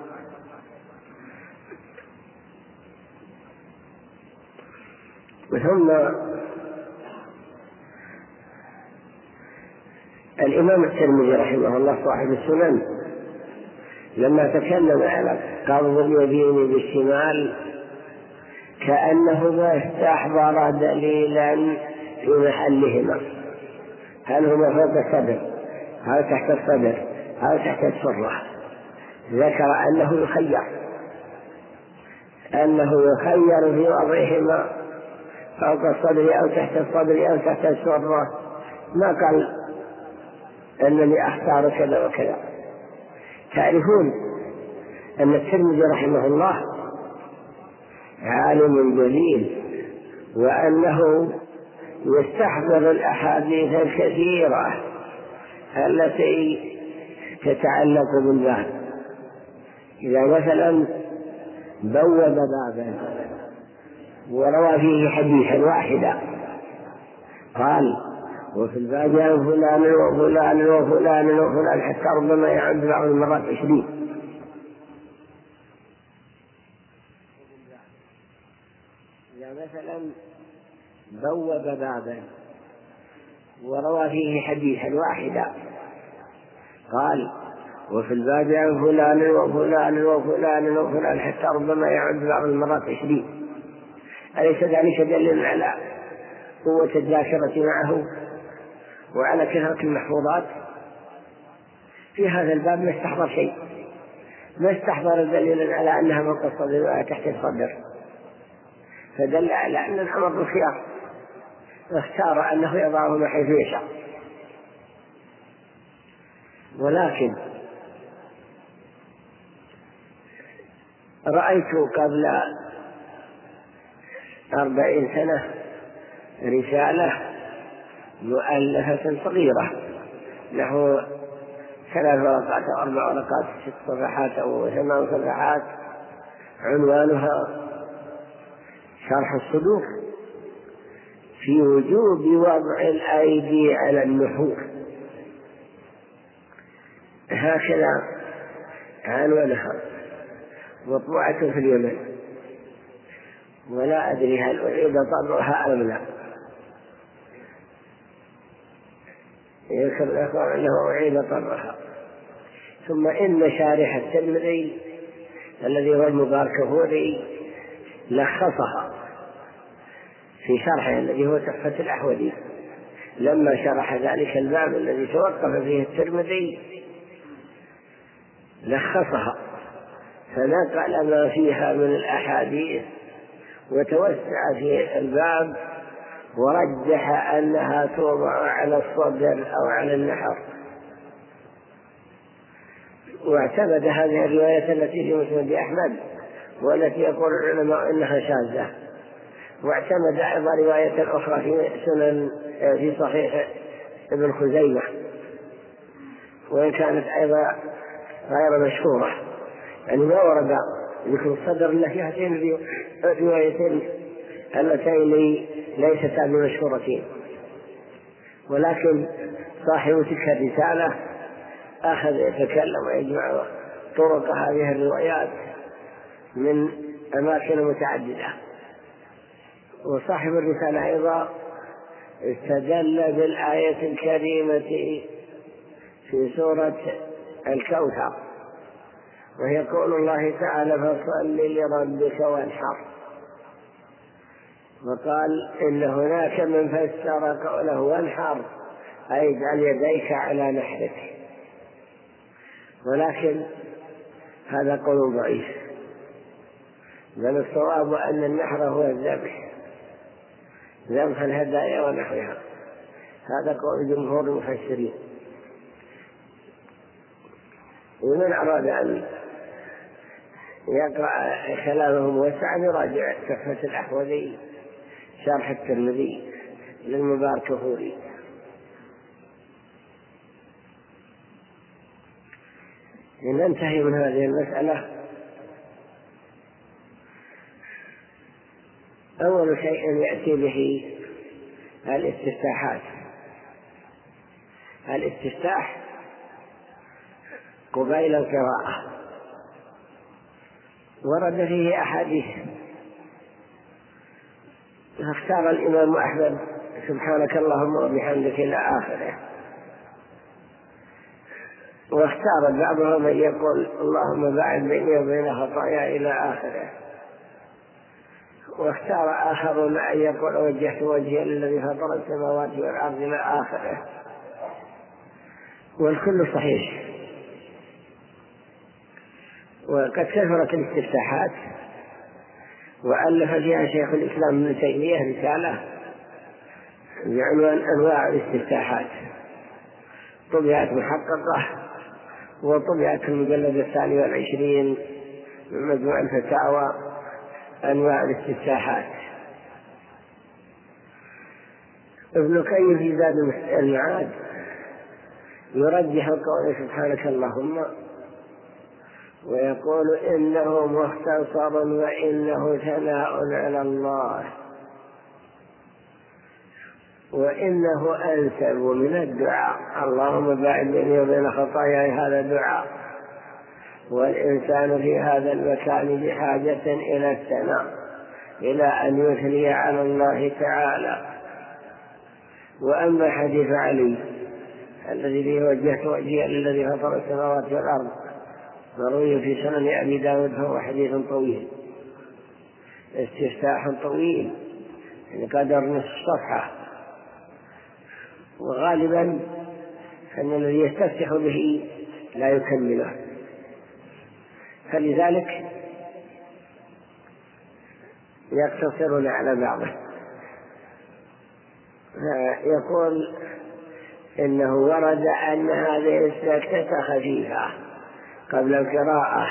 ثم الإمام الترمذي رحمه الله صاحب السنن لما تكلم على قبض اليدين بالشمال كأنه ما استحضر دليلا في محلهما، هل هما فوق الصدر أو تحت الصدر أو تحت السرة. ذكر أنه يخير أنه يخير في وضعهما فوق الصدر أو تحت الصدر أو تحت السرة، ما قال أنني أختار كذا وكذا. تعرفون أن الترمذي رحمه الله عالم جليل، وأنه يستحضر الأحاديث الكثيرة التي تتعلق بالباب. إذا مثلا بوب بابا وروى فيه حديثا واحدا قال وفي الباب عن فلان وفلان وفلان وفلان حتى ربما يعد بعض المرات عشرين. إذا مثلا بوب بابا وروى فيه حديثا واحدا قال وفي الباب عن فلان وفلان وفلان وفلان حتى ربما يعد بعض المرات عشرين، أليس ذلك دليل على قوة الذاكرة معه وعلى كثرة المحفوظات؟ في هذا الباب ما استحضر شيء، ما استحضر دليلا على أنها فوق الصدر ولا تحت الصدر، فدل على أن الأمر بالخيار، واختار أنه يضعه حيث يشاء. ولكن رأيت قبل أربعين سنة رسالة مؤلفة صغيرة نحو ثلاث ورقات أو أربع ورقات ست صفحات أو ثمان صفحات، عنوانها شرح الصدور في وجوب وضع الأيدي على النحور، هكذا عنوانها، مطبوعة في اليمن، ولا أدري هل أعيد طبعها أم لا. يذكر الأخبار أنه أعيد طبعها. ثم إن شارح الترمذي الذي هو المباركفوري لخصها في شرحه الذي هو تحفة الأحوذي، لما شرح ذلك الباب الذي توقف فيه الترمذي لخصها فنقل ما فيها من الأحاديث وتوسع في الباب ورجح أنها توضع على الصدر أو على النحر، واعتمد هذه الرواية التي في مسند أحمد والتي يقول العلماء إنها شاذة، واعتمد أيضا رواية أخرى في سنن في صحيح ابن خزيمة وإن كانت أيضا غير مشهورة، يعني ما ورد ذكر الصدر إلا في هاتين الروايتين اللتين ليستا بمشهورتين. ولكن صاحب تلك الرسالة أخذ يتكلم ويجمع طرق هذه الروايات من أماكن متعددة. وصاحب الرسالة أيضا استدل بالآية الكريمة في سورة الكوثر وهي قول الله تعالى فصل لربك وانحر، وقال إن هناك من فسر قوله وانحر أي اجعل يديك على نحرك، ولكن هذا قول ضعيف، بل الصواب أن النحر هو الذبح، ذبح الهدايا ونحوها، هذا قول جمهور المفسرين. ومن أراد أن يقرأ كلامهم وسعا يراجع تحفة الأحوذي شرح الترمذي للمباركفوري. ننتهي من هذه المسألة. أول شيء يأتي به الاستفتاحات. الاستفتاح قبيل القراءة ورد فيه أحاديث، فاختار الإمام أحمد سبحانك اللهم وبحمدك إلى آخره، واختار بعضهم من يقول اللهم باعد بيني وبين خطاياي إلى آخره، واختار آخرون أن يقول وجهت وجهي للذي فطر السماوات والأرض إلى آخره، والكل صحيح. وقد كثرت الاستفتاحات وألف فيها شيخ الإسلام ابن تيمية رسالة بعنوان أنواع الاستفتاحات، طبعت محققة وطبعت في المجلد الثاني والعشرين من مجموع الفتاوى أنواع الاستفتاحات. ابن القيم في زاد المعاد يرجح قوله سبحانك اللهم ويقول إنه مختصر وإنه ثناء على الله، وإنه أنسب من الدعاء. اللهم باعد بيني وبين خطاياي، هذا دعاء، والإنسان في هذا المكان بحاجة إلى الثناء، إلى أن يثني على الله تعالى. وأما حديث علي الذي فيه وجهت وجهي للذي فطر السماوات والأرض مروي في سنن أبي داود فهو حديث طويل، استفتاح طويل قدر نصف صفحة، وغالبا أن الذي يستفتح به لا يكمله، فلذلك يقتصرون على بعضه. يقول إنه ورد أن هذه السكتة خفيفة قبل القراءة،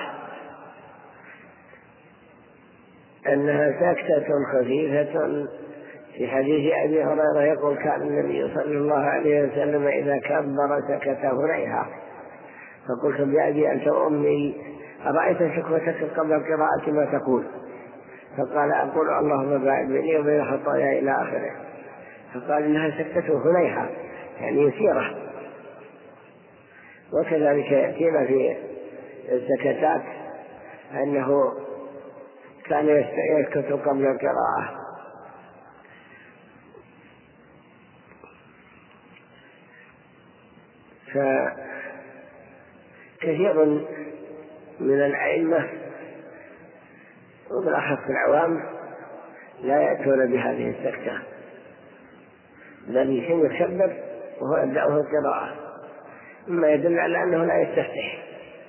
أنها سكتة خفيفة. في حديث أبي هريرة يقول كان النبي صلى الله عليه وسلم إذا كبر سكت هنيها، فقلت بأبي أنت وأمي أرأيت سكوتك قبل القراءة ما تقول؟ فقال أقول اللهم باعد بيني وبين خطاياي إلى آخره. فقال إنها سكتة هنيها يعني يسيرة. وكذلك يأتينا في السكتات أنه كان يسكت قبل القراءة. فكثير من الأئمة وبالأخص العوام لا يأتون بهذه السكتة، بل يكبر وهو يبدأ القراءة، مما يدل على أنه لا يستفتح.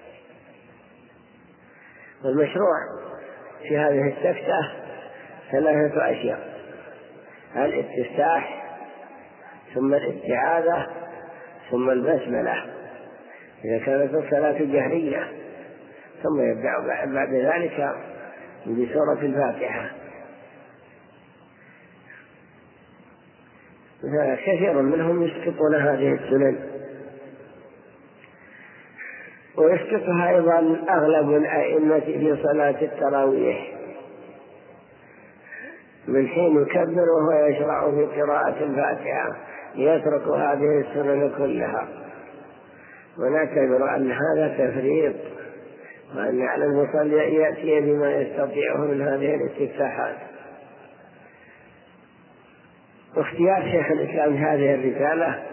والمشروع في هذه السكتة ثلاثة أشياء: الاستفتاح، ثم الاستعاذة، ثم البسملة إذا كانت الصلاة جهرية، ثم يبدأ بعد ذلك بسورة الفاتحة. كثير منهم يسقطون هذه السنن، ويسقطها أيضا أغلب الأئمة في صلاة التراويح، من حين يكبر وهو يشرع في قراءة الفاتحة يترك هذه السنن كلها، ونعتبر أن هذا تفريط، وأن على المصلي أن يأتي بما يستطيعه من هذه الاستفتاحات. واختيار شيخ الإسلام هذه الرسالة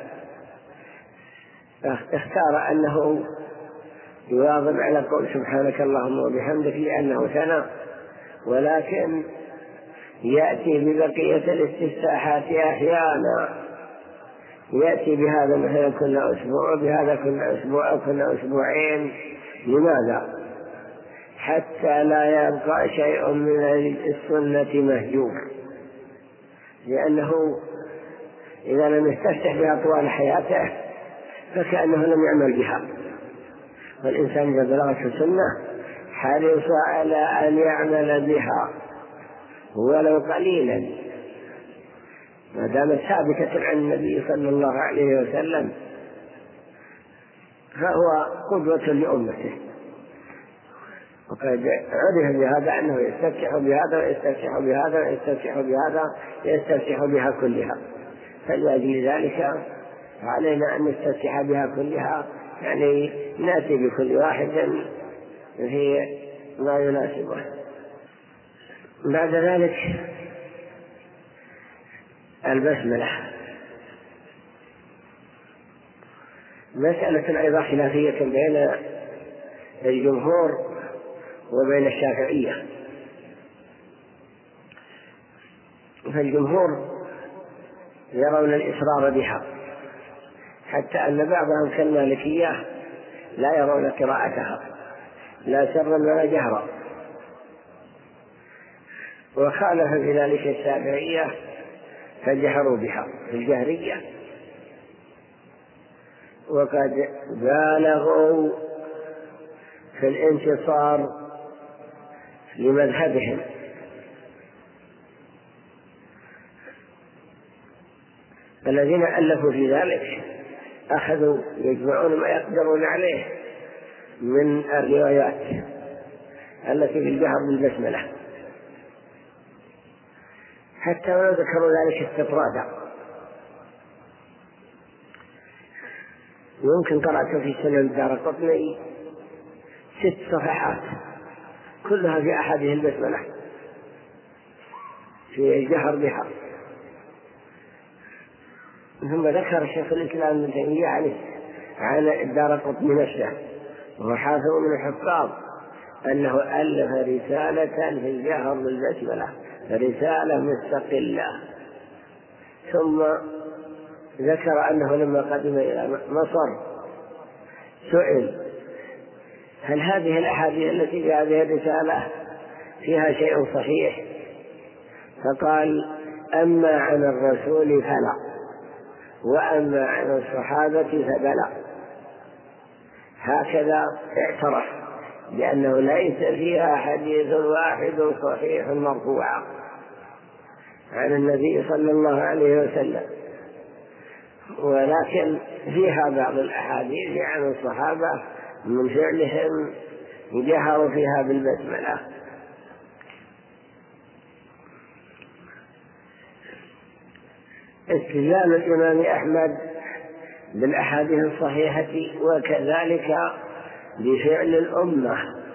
اختار أنه يواظب على قول سبحانك اللهم وبحمدك لأنه ثنى، ولكن يأتي ببقية الاستفتاحات أحيانا، يأتي بهذا مثلا كل أسبوع، بهذا كل أسبوع أو كل أسبوعين. لماذا؟ حتى لا يبقى شيء من السنة مهجور، لأنه إذا لم يستفتح بها طوال حياته فكأنه لم يعمل بها. والإنسان إذا بلغته السنة حرص على أن يعمل بها ولو قليلا، ما دامت ثابتة عن النبي صلى الله عليه وسلم فهو قدوة لأمته. وقد عرف بهذا أنه يستفتح بهذا ويستفتح بهذا ويستفتح بهذا يستفتح بها كلها، فلأجل ذلك علينا أن نستفتح بها كلها، يعني نأتي بكل واحد في ما يناسبه. بعد ذلك البسملة، مسألة أيضا خلافية بين الجمهور وبين الشافعية. فالجمهور يرون الإصرار بها، حتى أن بعضهم كالمالكية لا يرون قراءتها لا سرا ولا جهرا، وخالف في ذلك الشافعية فجهروا بها في الجهرية، وقد بالغوا في الانتصار لمذهبهم. الذين ألفوا في ذلك أخذوا يجمعون ما يقدرون عليه من الروايات التي في الجهر بالبسملة، حتى ولو ذكروا ذلك استطرادا يمكن قرأت في سنن الدارقطني ست صفحات كلها في أحاديث البسملة في الجهر بها. ثم ذكر الشيخ الإسلام ابن تيمية عن عن الدارقطني نفسه وهو حافظ من الحفاظ أنه ألف رسالة في الجهر بالبسملة، رسالة مستقلة. ثم ذكر أنه لما قدم إلى مصر سئل هل هذه الأحاديث التي في هذه الرسالة فيها شيء صحيح؟ فقال أما عن الرسول فلا، وأما عن الصحابة فبلا. هكذا اعترف بأنه ليس فيها حديث واحد صحيح مرفوع عن النبي صلى الله عليه وسلم، ولكن فيها بعض الأحاديث عن الصحابة من فعلهم جهروا فيها بالبسملة. استدلال الإمام أحمد بالأحاديث الصحيحة وكذلك بفعل الأمة.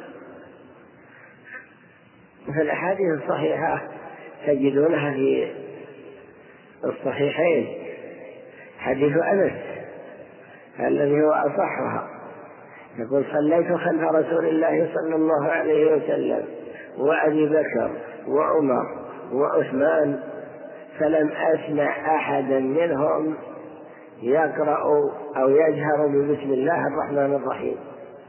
فالأحاديث الصحيحة تجدونها في الصحيحين، حديث أنس الذي هو أصحها يقول صليت خلف رسول الله صلى الله عليه وسلم وأبي بكر وعمر وعثمان فلم أسمع أحدا منهم يقرأ أو يجهر بسم الله الرحمن الرحيم.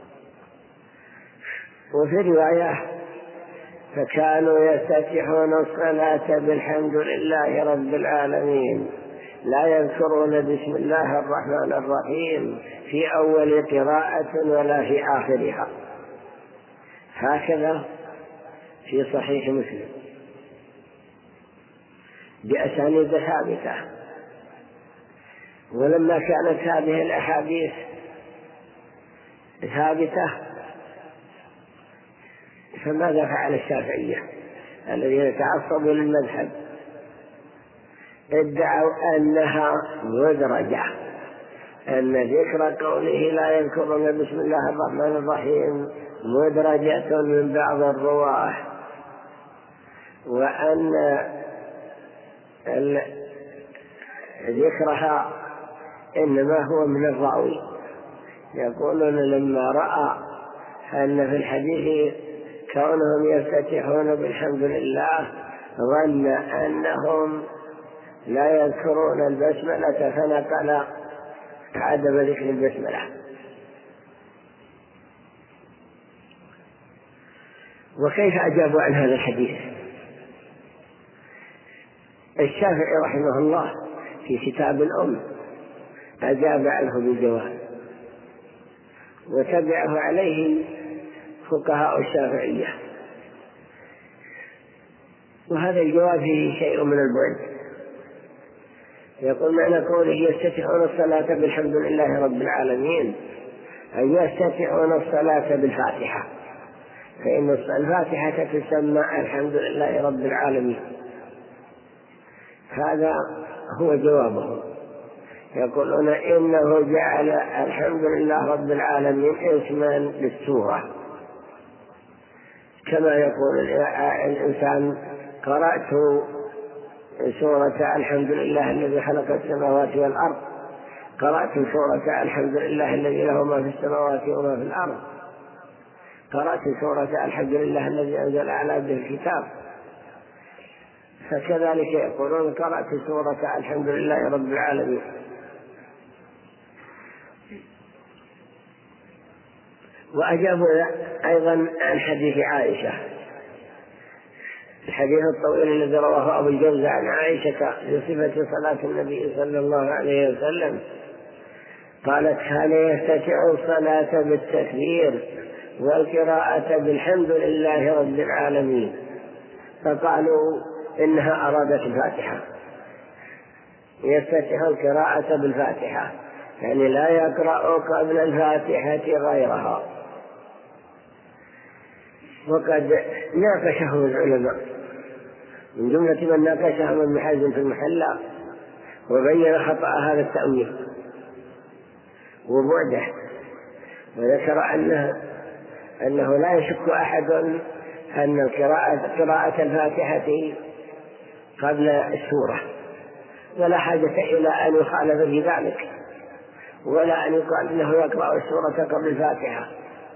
وفي رواية فكانوا يفتتحون الصلاة بالحمد لله رب العالمين لا يذكرون بسم الله الرحمن الرحيم في أول قراءة ولا في آخرها. هكذا في صحيح مسلم بأسانيد ثابتة. ولما كانت هذه الأحاديث ثابتة فماذا فعل الشافعية الذين يتعصبوا للمذهب؟ ادعوا أنها مدرجة، أن ذكر قوله لا يذكرون بسم الله الرحمن الرحيم مدرجة من بعض الرواه، وأن ذكرها إنما هو من الراوي. يقولون لما رأى أن في الحديث كونهم يفتتحون بالحمد لله ظن أنهم لا يذكرون البسملة فنقل عدم ذكر البسملة. وكيف أجابوا عن هذا الحديث؟ الشافعي رحمه الله في كتاب الأم أجاب عنه بالجواب، وتبعه عليه فقهاء الشافعية، وهذا الجواب فيه شيء من البعد. يقول معنى قوله يفتتحون الصلاة بالحمد لله رب العالمين أن يفتتحون الصلاة بالفاتحة، فإن الفاتحة تسمى الحمد لله رب العالمين. هذا هو جوابه. يقولون إنه جعل الحمد لله رب العالمين اسما للسورة، كما يقول الإنسان قرأت سورة الحمد لله الذي خلق السماوات والأرض، قرأت سورة الحمد لله الذي له ما في السماوات وما في الأرض، قرأت سورة الحمد لله الذي أنزل على عبده الكتاب. فكذلك يقولون قرأت سورة الحمد لله رب العالمين. وأجابوا أيضا عن حديث عائشة، الحديث الطويل الذي رواه أبو الجوزة عن عائشة في صفة صلاة النبي صلى الله عليه وسلم قالت كان يفتتح الصلاة بالتكبير والقراءة بالحمد لله رب العالمين، فقالوا إنها أرادت الفاتحة، يفتتح القراءة بالفاتحة يعني لا يقرأ قبل الفاتحة غيرها. وقد ناقشه العلماء، من جملة من ناقشه ابن حزم في المحلى وبين خطأ هذا التأويل، وبعده، وذكر أنه, أنه لا يشك أحد أن القراءة قراءة الفاتحة قبل السورة، ولا حاجة إلى أن يخالف في ذلك، ولا أن يقال إنه يقرأ السورة قبل الفاتحة،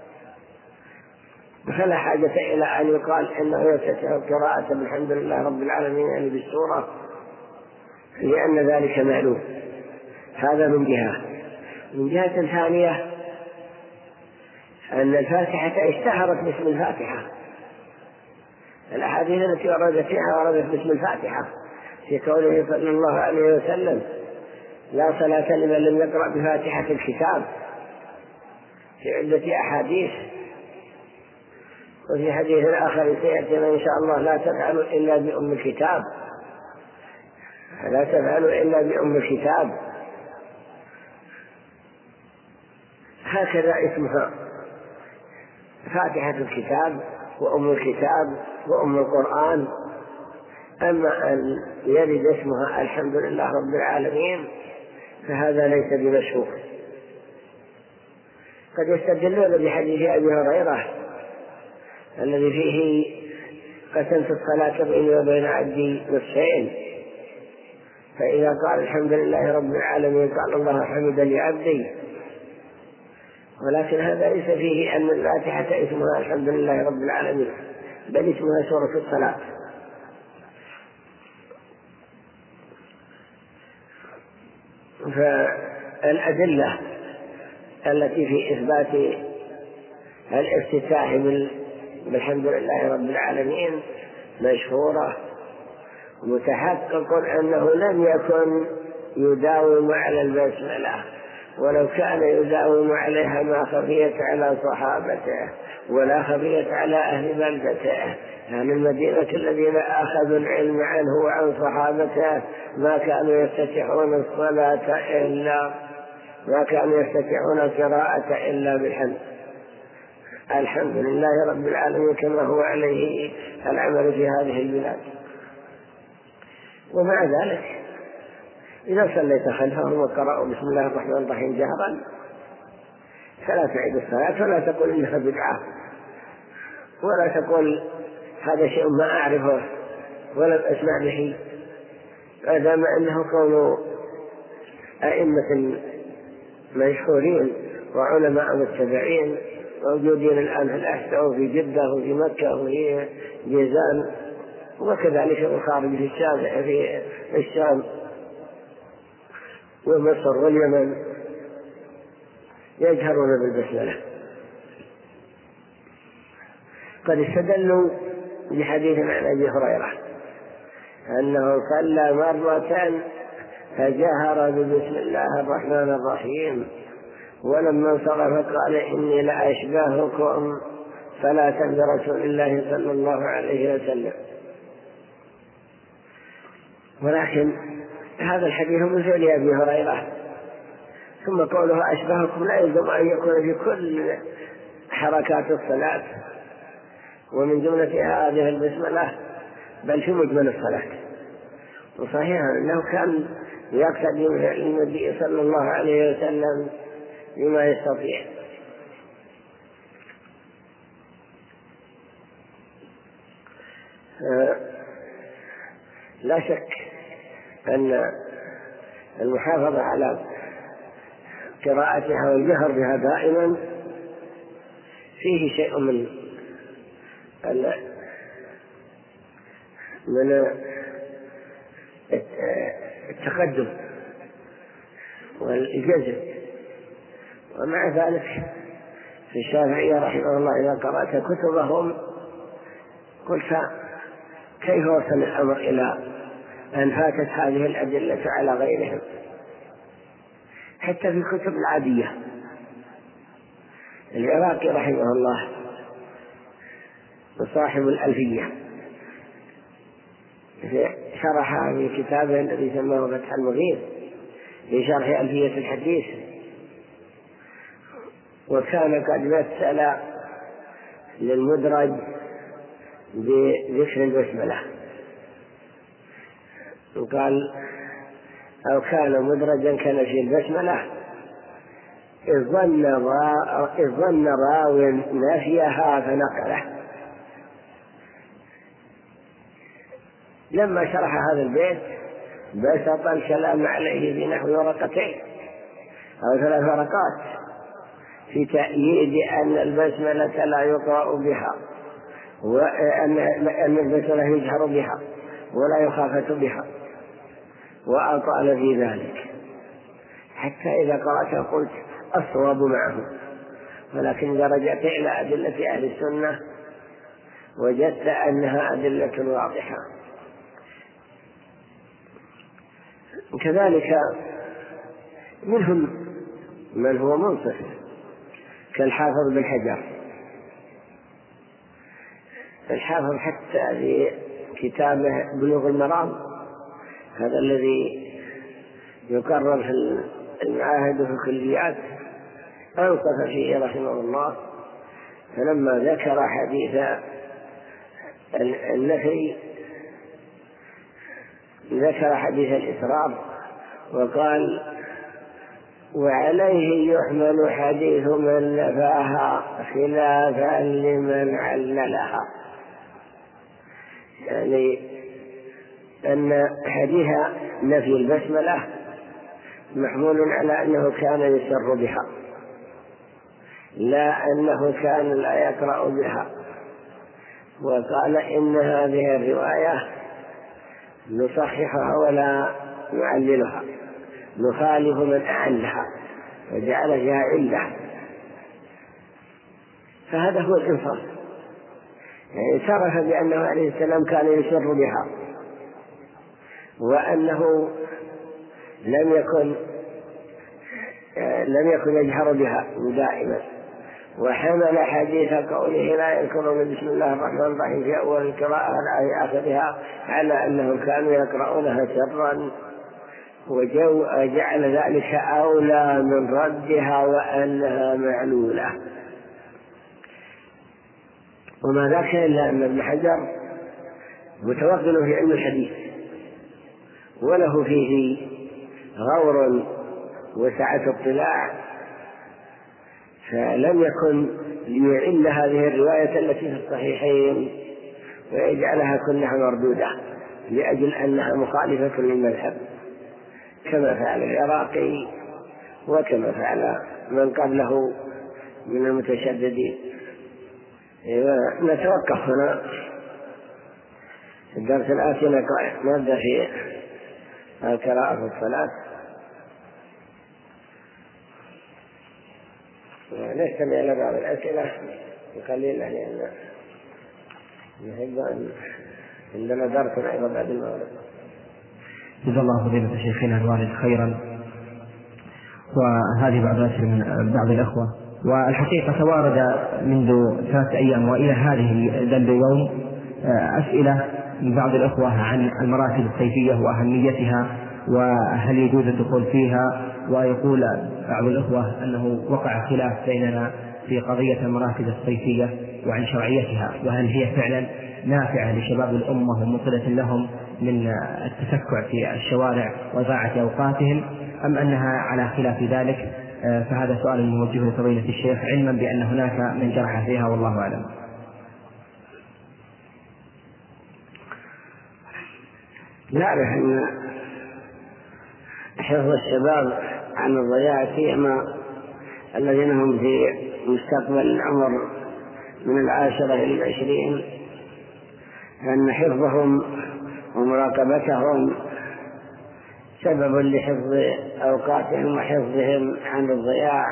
فلا حاجة إلى أن يقال إنه يفتتح القراءة بالحمد لله رب العالمين يعني بالسورة، لأن ذلك معلوم. هذا من جهة. من جهة ثانية أن الفاتحة اشتهرت باسم الفاتحة، الأحاديث التي وردت فيها وردت باسم الفاتحة، في قوله صلى الله عليه وسلم: لا صلاة لمن لم يقرأ بفاتحة الكتاب، في عدة أحاديث. وفي حديث آخر سيأتينا إن شاء الله: لا تفعلوا إلا بأم الكتاب، لا تفعلوا إلا بأم الكتاب. هكذا اسمها فاتحة الكتاب وأم الكتاب وأم القرآن. أما أن يرد اسمها الحمد لله رب العالمين فهذا ليس بمشهور. قد يستدلون بحديث أبي هريرة الذي فيه: قسمت الصلاة بيني وبين عبدي نصفين، فإذا قال الحمد لله رب العالمين قال الله حمدني عبدي. ولكن هذا ليس فيه أن الفاتحة اسمها الحمد لله رب العالمين، بل اسمها سورة الصلاة. فالأدلة التي في إثبات الافتتاح بالحمد لله رب العالمين مشهورة، متحقق أنه لم يكن يداوم على البسملة، ولو كان يداوم عليها ما خفيت على صحابته ولا خفيت على أهل بلدته، أهل المدينة الذين أخذوا العلم عنه وعن صحابته ما كانوا يفتتحون الصلاة إلا ما كانوا يفتتحون القراءة إلا بالحمد الحمد لله رب العالمين كما هو عليه العمل في هذه البلاد. ومع ذلك إذا صليت خلفهم وقرأوا بسم الله الرحمن الرحيم جهرا فلا تعيد الصلاة، ولا تقول إنها بدعة، ولا تقول هذا شيء ما أعرفه ولم أسمع به، دام أنه كون أئمة مشهورين وعلماء متبعين موجودين الآن في الأحساء وفي جدة وفي مكة وفي جيزان، وكذلك في الخارج في الشام في الشام ومصر واليمن يجهرون بالبسملة. قد استدلوا بحديث عن أبي هريرة أنه صلى مرة فجهر ببسم الله الرحمن الرحيم، ولما انصرف قال: إني لأشبهكم فلا تنب رسول الله صلى الله عليه وسلم. ولكن هذا الحديث من فعل أبي هريرة، ثم قوله أشبهكم لا يلزم أن يكون في كل حركات الصلاة ومن جملة هذه البسملة، بل في مجمل الصلاة. وصحيح أنه كان يقتدي النبي صلى الله عليه وسلم بما يستطيع. لا شك أن المحافظة على قراءتها والجهر بها دائما فيه شيء من من التقدم والجزم. ومع ذلك في الشافعية رحمه الله إذا قرأت كتبهم قلت: كيف وصل الأمر إلى أن فاتت هذه الأدلة على غيرهم؟ حتى في الكتب العادية. العراقي رحمه الله صاحب الألفية شرحها في كتابه الذي سماه فتح المغيث في شرح ألفية الحديث، وكان قد مثل للمدرج بذكر البسملة، وقال: أو كان مدرجا كان في البسملة إذ ظن راو نفيها فنقله. لما شرح هذا البيت بسط الكلام عليه بنحو ورقتين أو ثلاث ورقات في تأييد أن البسملة لا يقرأ بها، وأن البسملة يجهر بها ولا يخافت بها، وأطال في ذلك حتى إذا قرأت قلت الصواب معه. ولكن إذا رجعت إلى أدلة أهل السنة وجدت أنها أدلة واضحة. كذلك منهم من هو منصف كالحافظ بن حجر. الحافظ حتى في كتابه بلوغ المرام هذا الذي يقرر في المعاهد وفي الكليات أنصف فيه رحمه الله، فلما ذكر حديث النفي ذكر حديث الإسرار وقال وعليه يحمل حديث من نفاها خلافا لمن عللها، يعني أن حديث نفي البسملة محمول على أنه كان يسر بها لا أنه كان لا يقرأ بها. وقال إن هذه الرواية نصححها ولا نعللها، نخالف من أعلها وجعل فيها علة. فهذا هو الإنصاف، يعني اعترف بأنه عليه السلام كان يسر بها وأنه لم يكن لم يكن يجهر بها دائما، وحمل حديث قوله لا يذكرون بسم الله الرحمن الرحيم في أول القراءة على آخرها على أنهم كانوا يقرؤونها سرا، وجعل ذلك أولى من ردها وأنها معلولة. وما ذاك إلا أن ابن حجر متوغل في علم الحديث وله فيه غور وسعة اطلاع، فلم يكن ليعل هذه الرواية التي في الصحيحين ويجعلها كلها مردودة لأجل أنها مخالفة للمذهب كما فعل العراقي وكما فعل من قبله من المتشددين. نتوقف هنا في الدرس الآتي نبدأ في القراءة في الصلاة. نستمع إلى بعض الأسئلة قليلا لأن نحب أن عندنا درس أيضا بعد المغرب. جزا الله فضيلة شيخنا الوالد خيرا. وهذه بعض الأسئلة من بعض الأخوة، والحقيقة توارد منذ ثلاثة أيام وإلى هذه ذا اليوم أسئلة من بعض الأخوة عن المراكز الصيفية وأهميتها وهل يجوز الدخول فيها. ويقول بعض الأخوة أنه وقع خلاف بيننا في قضية المراكز الصيفية وعن شرعيتها، وهل هي فعلا نافعة لشباب الأمة ومثلة لهم من التسكع في الشوارع وضاعة أوقاتهم، أم أنها على خلاف ذلك. فهذا سؤال موجه لفضيلة الشيخ علما بأن هناك من جرح فيها والله أعلم. نعرف أن حفظ الشباب عن الضياع سيما الذين هم في مستقبل العمر من العاشرة إلى العشرين، أن حفظهم ومراقبتهم سبب لحفظ أوقاتهم وحفظهم عن الضياع،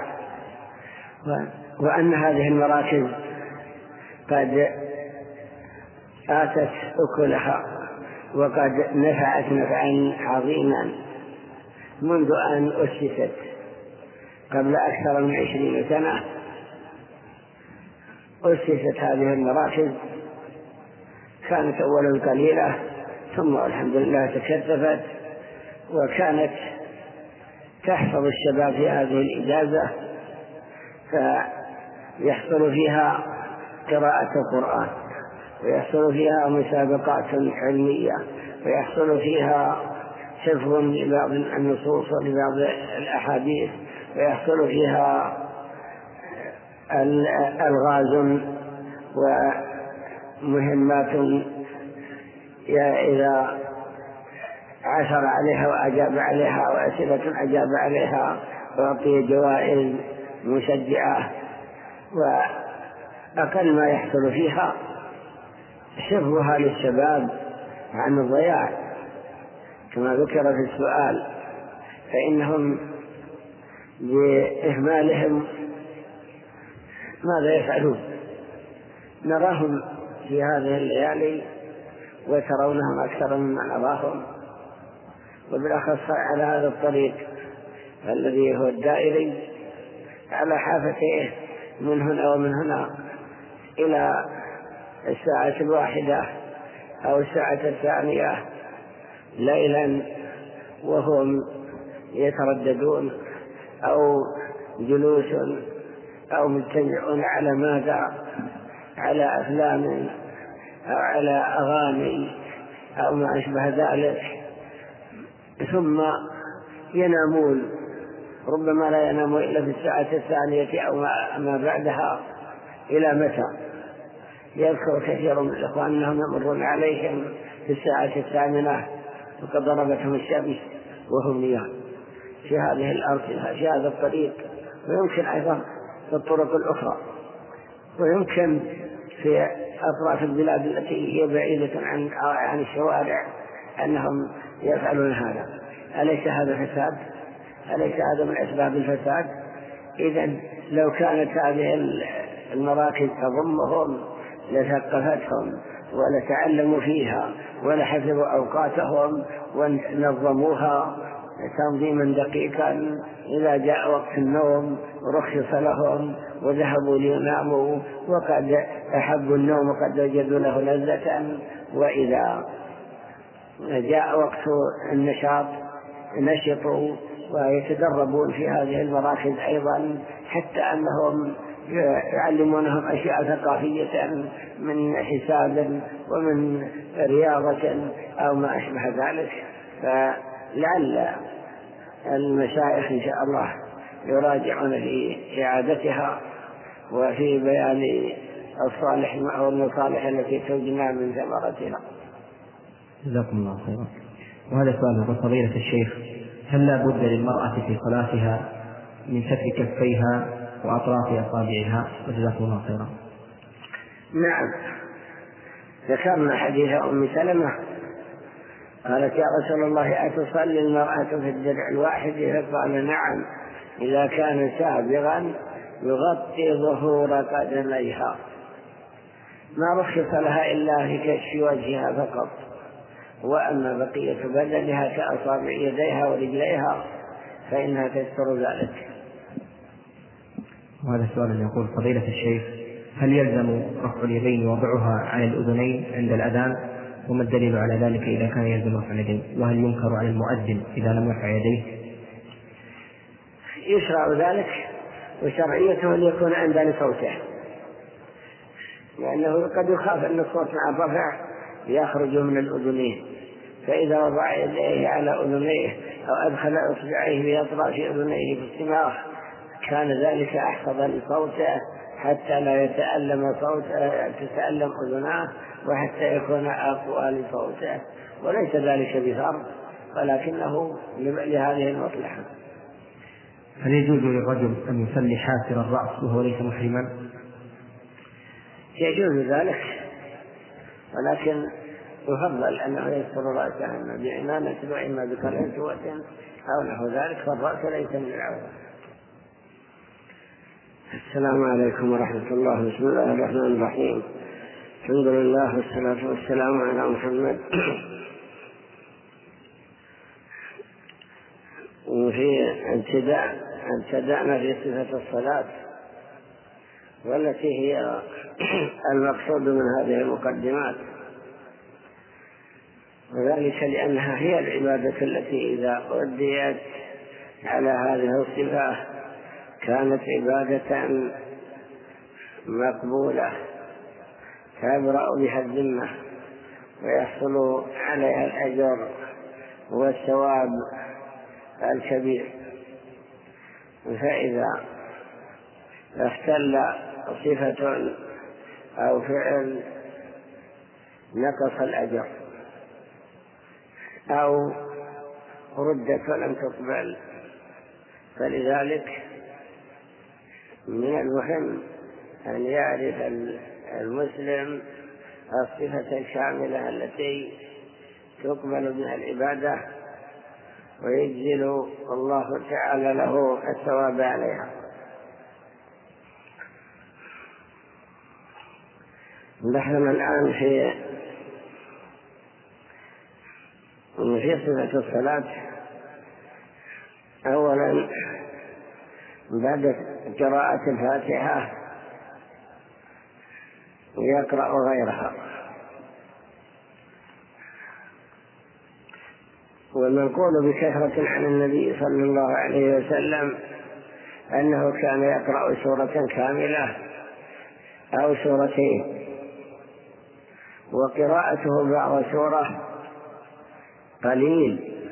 وأن هذه المراكز قد آتت أكلها وقد نفعت نفعا عظيما منذ أن أسست قبل أكثر من عشرين سنة. أسست هذه المراكز كانت أولا قليلة ثم الحمد لله تكثفت، وكانت تحفظ الشباب في هذه الإجازة، فيحصل فيها قراءة القرآن ويحصل فيها مسابقات علمية ويحصل فيها حفظ لبعض النصوص ولبعض الأحاديث ويحصل فيها الغاز ومهمات إذا عثر عليها وأجاب عليها وأسئلة أجاب عليها وأعطي جوائز مشجعة. وأقل ما يحصل فيها حفظها للشباب عن الضياع كما ذكر في السؤال، فإنهم بإهمالهم ماذا يفعلون؟ نراهم في هذه الليالي وترونهم أكثر مما نراهم، وبالأخص على هذا الطريق الذي هو الدائري على حافتيه من هنا ومن هنا إلى الساعة الواحدة أو الساعة الثانية ليلا وهم يترددون أو جلوس أو مجتمعون على ماذا، على أفلام أو على أغاني أو ما أشبه ذلك، ثم ينامون، ربما لا ينام إلا في الساعة الثانية أو ما بعدها. إلى متى؟ يذكر كثير من الإخوان أنهم يمرون عليهم في الساعة الثامنة وقد ضربتهم الشمس وهم نيام في هذه الأرض في هذا الطريق، ويمكن أيضا في الطرق الأخرى، ويمكن في أطراف البلاد التي هي بعيدة عن عن الشوارع أنهم يفعلون هذا. أليس هذا فساد؟ أليس هذا من أسباب الفساد؟ إذن لو كانت هذه المراكز تضمهم لثقفتهم ولتعلموا فيها ولحفظوا أوقاتهم ونظموها تنظيما دقيقا. إذا جاء وقت النوم رخص لهم وذهبوا ليناموا، وقد أحبوا النوم وقد وجدوا له لذة، وإذا جاء وقت النشاط نشطوا ويتدربون في هذه المراكز أيضا، حتى أنهم يعلمونهم أشياء ثقافية من حساب ومن رياضة أو ما أشبه ذلك. فلعل المشايخ إن شاء الله يراجعون في إعادتها وفي بيان الصالح أو المصالح التي توجنا من ثمرتها. جزاكم الله خيرا. وهذا سؤال من فضيلة الشيخ: هل لا بد للمرأة في صلاتها من ستر كفيها وأطراف أصابعها؟ وجزاكم الله خيرا. نعم، ذكرنا حديث أم سلمة قالت: يا رسول الله أتصلي المرأة في الدرع الواحد؟ فقال: نعم، إذا كان سابغا يغطي ظهور قدميها، ما رخص لها إلا في كشف وجهها فقط، وأما بقية بدنها كأصابع يديها ورجليها فإنها تستر ذلك. وهذا السؤال يقول: فضيلة الشيخ، هل يلزم رفع اليدين ووضعها على الأذنين عند الأذان؟ وما الدليل على ذلك إذا كان يلزم رفع اليدين؟ وهل ينكر على المؤذن إذا لم يرفع يديه؟ يشرع ذلك، وشرعيته أن يكون عند صوته، لأنه قد يخاف أن الصوت مع الرفع يخرج من الأذنين، فإذا وضع يديه على أذنيه أو أدخل إصبعيه بأطراف أذنيه في السماخ كان ذلك أحفظ لصوته حتى لا يتألم صوته تتألم أذناه، وحتى يكون أقوى لصوته، وليس ذلك بفرض ولكنه لهذه المصلحة. هل يجوز للرجل أن يصلي حافر الرأس وهو ليس محرما؟ يجوز ذلك، ولكن يفضل أنه يستر رأسه إما بعمامة وإما بقلعة أو نحو ذلك، فالرأس ليس من العورة. السلام عليكم ورحمة الله. بسم الله الرحمن الرحيم. الحمد لله والصلاة والسلام على محمد. وفي ابتداء ابتدأنا في صفة الصلاة، والتي هي المقصود من هذه المقدمات، وذلك لأنها هي العبادة التي إذا أديت على هذه الصفة كانت عبادة مقبولة تبرأ بها الذمة ويحصل عليها الأجر والثواب الكبير. فإذا اختل صفة أو فعل نقص الأجر أو ردت ولم تقبل. فلذلك من المهم أن يعرف المسلم الصفة الكاملة التي تقبل بها العبادة ويجزل الله تعالى له الثواب عليها. نحن الآن في في صفة الصلاة. أولا بعد قراءة الفاتحة يقرأ غيرها، والمنقول بكثرة عن النبي صلى الله عليه وسلم أنه كان يقرأ سورة كاملة أو سورتين، وقراءته بعض سورة قليل،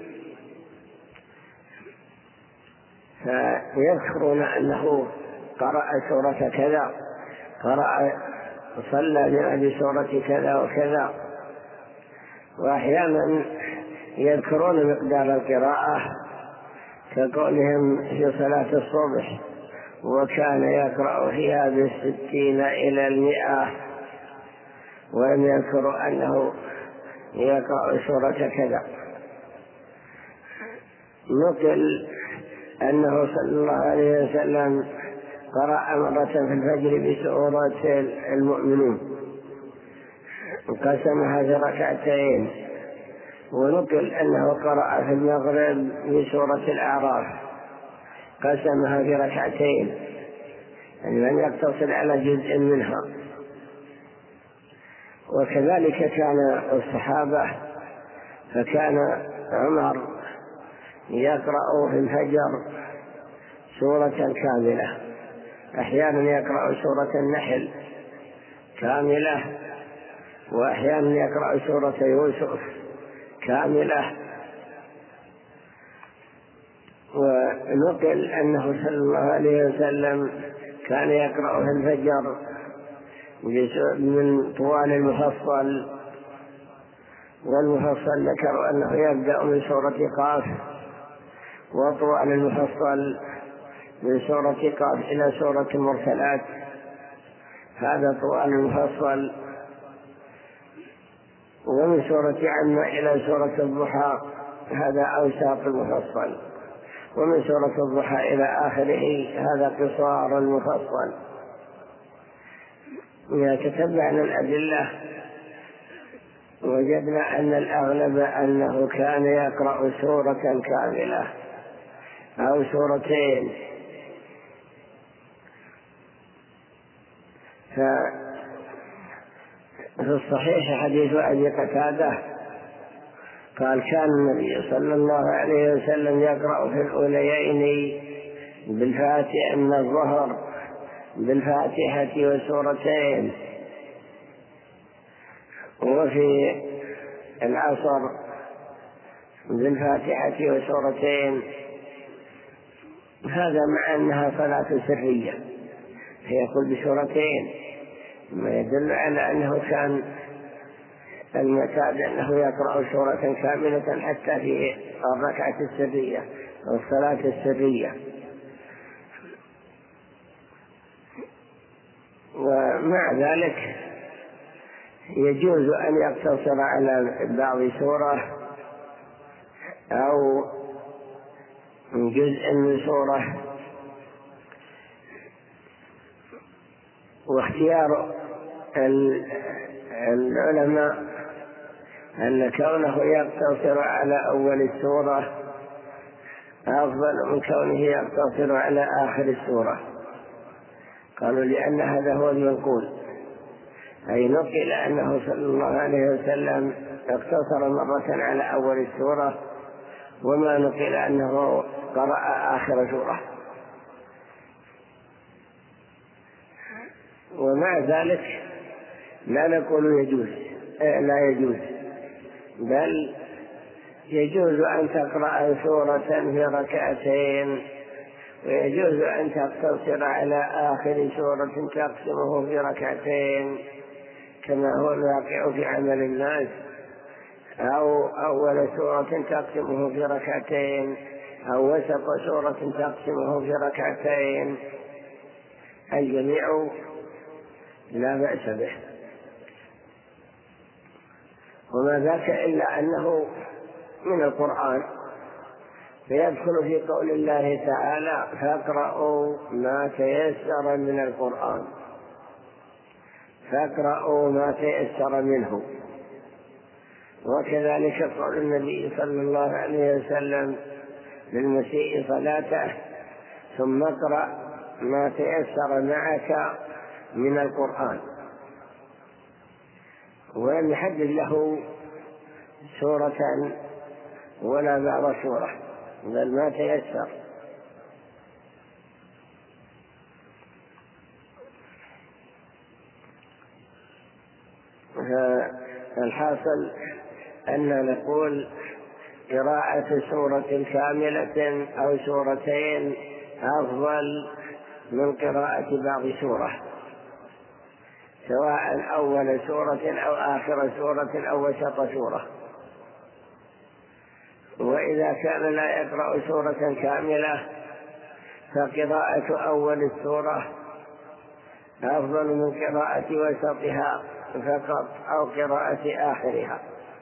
فيذكرون أنه قرأ سورة كذا، قرأ صلى بهذه سورة كذا وكذا. وأحيانا يذكرون مقدار القراءة كقولهم في صلاة الصبح وكان يقرأ فيها بالستين إلى المئة، ولم يذكروا أنه يقرأ سورة كذا. نقل أنه صلى الله عليه وسلم قرأ مرة في الفجر بسورة المؤمنون قسمها في ركعتين، ونقل أنه قرأ في المغرب بسورة الأعراف قسمها في ركعتين، يعني لم يقتصر على جزء منها. وكذلك كان الصحابة، فكان عمر يقرأ في الفجر سورة كاملة، أحيانا يقرأ سورة النحل كاملة، وأحيانا يقرأ سورة يوسف كاملة. ونقل أنه صلى الله عليه وسلم كان يقرأ في الفجر من طوال المفصل، والمفصل ذكروا أنه يبدأ من سورة قاف، وطوال المفصل من سورة قاف إلى سورة المرسلات، هذا طوال المفصل. ومن سورة عامة إلى سورة الضحى، هذا أوساط المفصل. ومن سورة الضحى إلى آخره، هذا قصار المفصل. إذا تتبعنا الأدلة وجدنا أن الأغلب أنه كان يقرأ سورة كاملة أو سورتين. ففي الصحيح حديث أبي قتادة قال كان النبي صلى الله عليه وسلم يقرأ في الأوليين بالفاتحة من الظهر بالفاتحة وسورتين، وفي العصر بالفاتحة وسورتين، هذا مع أنها صلاة سرية فيقول بسورتين، ما يدل على أنه كان المعتاد أنه يقرأ سورة كاملة حتى في الركعة السرية أو الصلاة السرية. ومع ذلك يجوز أن يقتصر على بعض سورة أو جزء من سورة. واختيار العلماء أن كونه يقتصر على أول السورة أفضل من كونه يقتصر على آخر السورة، قالوا لأن هذا هو المنقول، أي نقل أنه صلى الله عليه وسلم اقتصر مرة على أول السورة، وما نقل أنه قرأ آخر سورة. ومع ذلك لا نقول يجوز، لا يجوز، بل يجوز أن تقرأ سورة في ركعتين ويجوز أن تقتصر على آخر سورة تقسمه في ركعتين كما هو الواقع في عمل الناس، أو أول سورة تقسمه في ركعتين، أو وسط سورة تقسمه في ركعتين، الجميع لا بأس به. وما ذاك إلا أنه من القرآن، فيدخل في قول الله تعالى: فاقرأوا ما تيسر من القرآن، فاقرأوا ما تيسر منه. وكذلك قول النبي صلى الله عليه وسلم للمسيء صلاته: ثم اقرأ ما تيسر معك من القرآن. ولم يحدد له سورة ولا بعض سورة، بل ما تيسر. الحاصل أن نقول قراءة سورة كاملة أو سورتين أفضل من قراءة بعض سورة، سواء أول سورة أو آخر سورة أو وسط سورة. وإذا كان لا يقرأ سورة كاملة فقراءة أول السورة أفضل من قراءة وسطها فقط أو قراءة آخرها.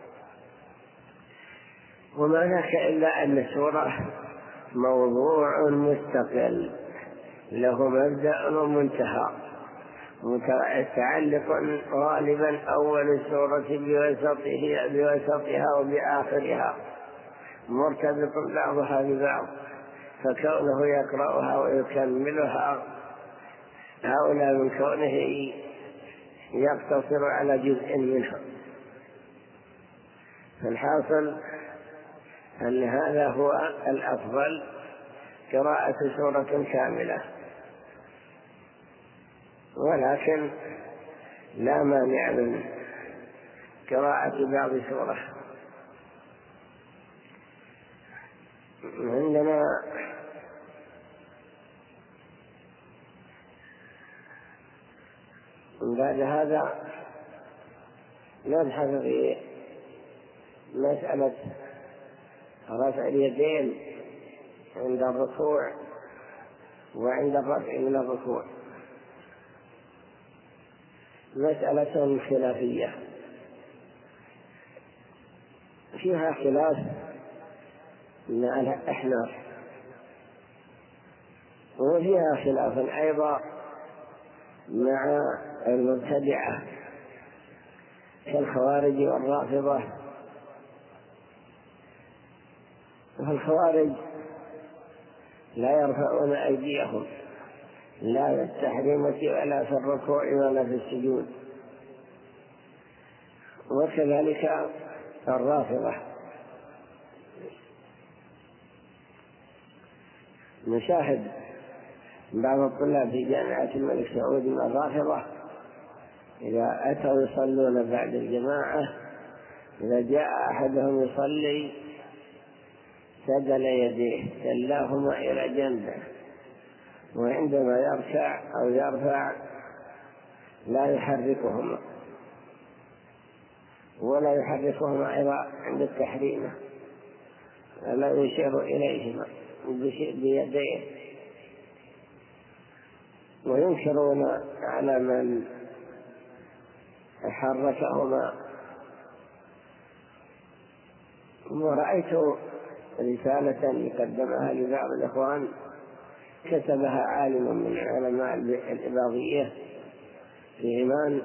وما ذاك إلا أن السورة موضوع مستقل له مبدأ ومنتهى، متعلق غالبا أول السورة بوسطها بوسطها وبآخرها، مرتبط بعضها ببعض، فكونه يقرأها ويكملها أولى من كونه يقتصر على جزء منها. فالحاصل أن هذا هو الأفضل، قراءة سورة كاملة، ولكن لا مانع من قراءة بعض سورة. عندنا بعد هذا نبحث في مسألة رفع اليدين عند الركوع وعند الرفع من الركوع، مسألة خلافية فيها خلاف مع الأحناف، وفيها خلاف أيضا مع المبتدعة كالخوارج والرافضة. فالخوارج لا يرفعون أيديهم لا في التحريمة ولا في الركوع ولا في السجود، وكذلك الرافضة. نشاهد بعض الطلاب في جامعة الملك سعود من الرافضة إذا أتوا يصلون بعد الجماعة، إذا جاء أحدهم يصلي سدل يديه سلاهما إلى جنبه، وعندما يركع أو يرفع لا يحركهما، ولا يحركهما أيضا عند التحريم، ولا يشير إليهما بيديه. وينكرون على من حركهما. ورأيت رسالة يقدمها لبعض الإخوان كتبها عالم من علماء الإباضية في إيمان،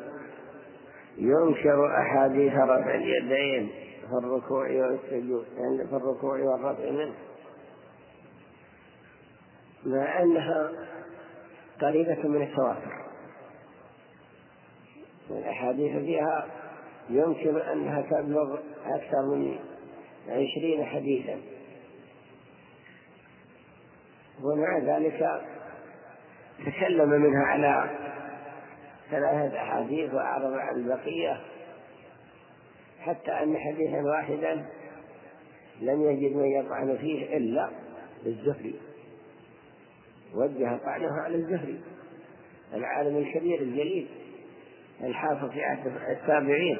ينكر أحاديث رفع اليدين في الركوع والسجود، يعني في الركوع والرفع منه، مع أنها قريبة من التواتر. الأحاديث فيها يمكن أنها تبلغ أكثر من عشرين حديثا، ومع ذلك تكلم منها على ثلاثة أحاديث وأعرض عن البقية، حتى أن حديثا واحدا لم يجد من يطعن فيه إلا الزهري. وجه طعنه على الزهري العالم الكبير الجليل الحافظ في عهد التابعين،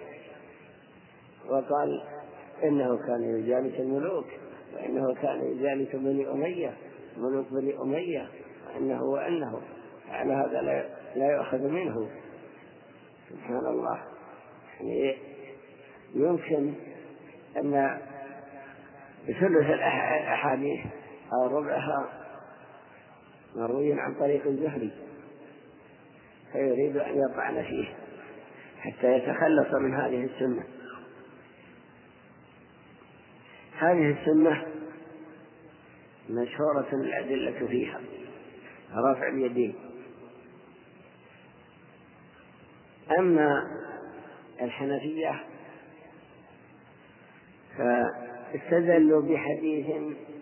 وقال إنه كان يجالس الملوك، وإنه كان يجالس بني أمية ملوك بني أمية، وإنه وإنه على هذا لا يؤخذ منه. سبحان الله. يعني يمكن أن ثلث الأحاديث أو ربعها مروي عن طريق الزهري، فيريد أن يطعن فيه حتى يتخلص من هذه السنة. هذه السنة مشهورة الأدلة فيها، رفع اليدين. أما الحنفية فاستدلوا بحديث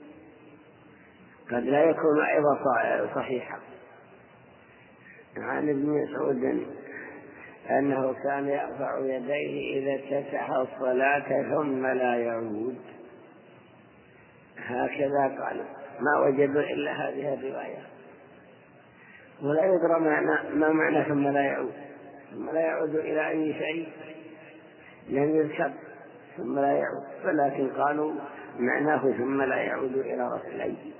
قد لا يكون أيضا صحيحا عن ابن مسعود أنه كان يرفع يديه إذا افتتح الصلاة ثم لا يعود، هكذا قال، ما وجدوا إلا هذه الرواية، ولا يدرى معنى ما معنى ثم لا يعود. ثم لا يعود إلى أي شيء لم يذكر ثم لا يعود، ولكن قالوا معناه ثم لا يعود إلى رفع الأيدي.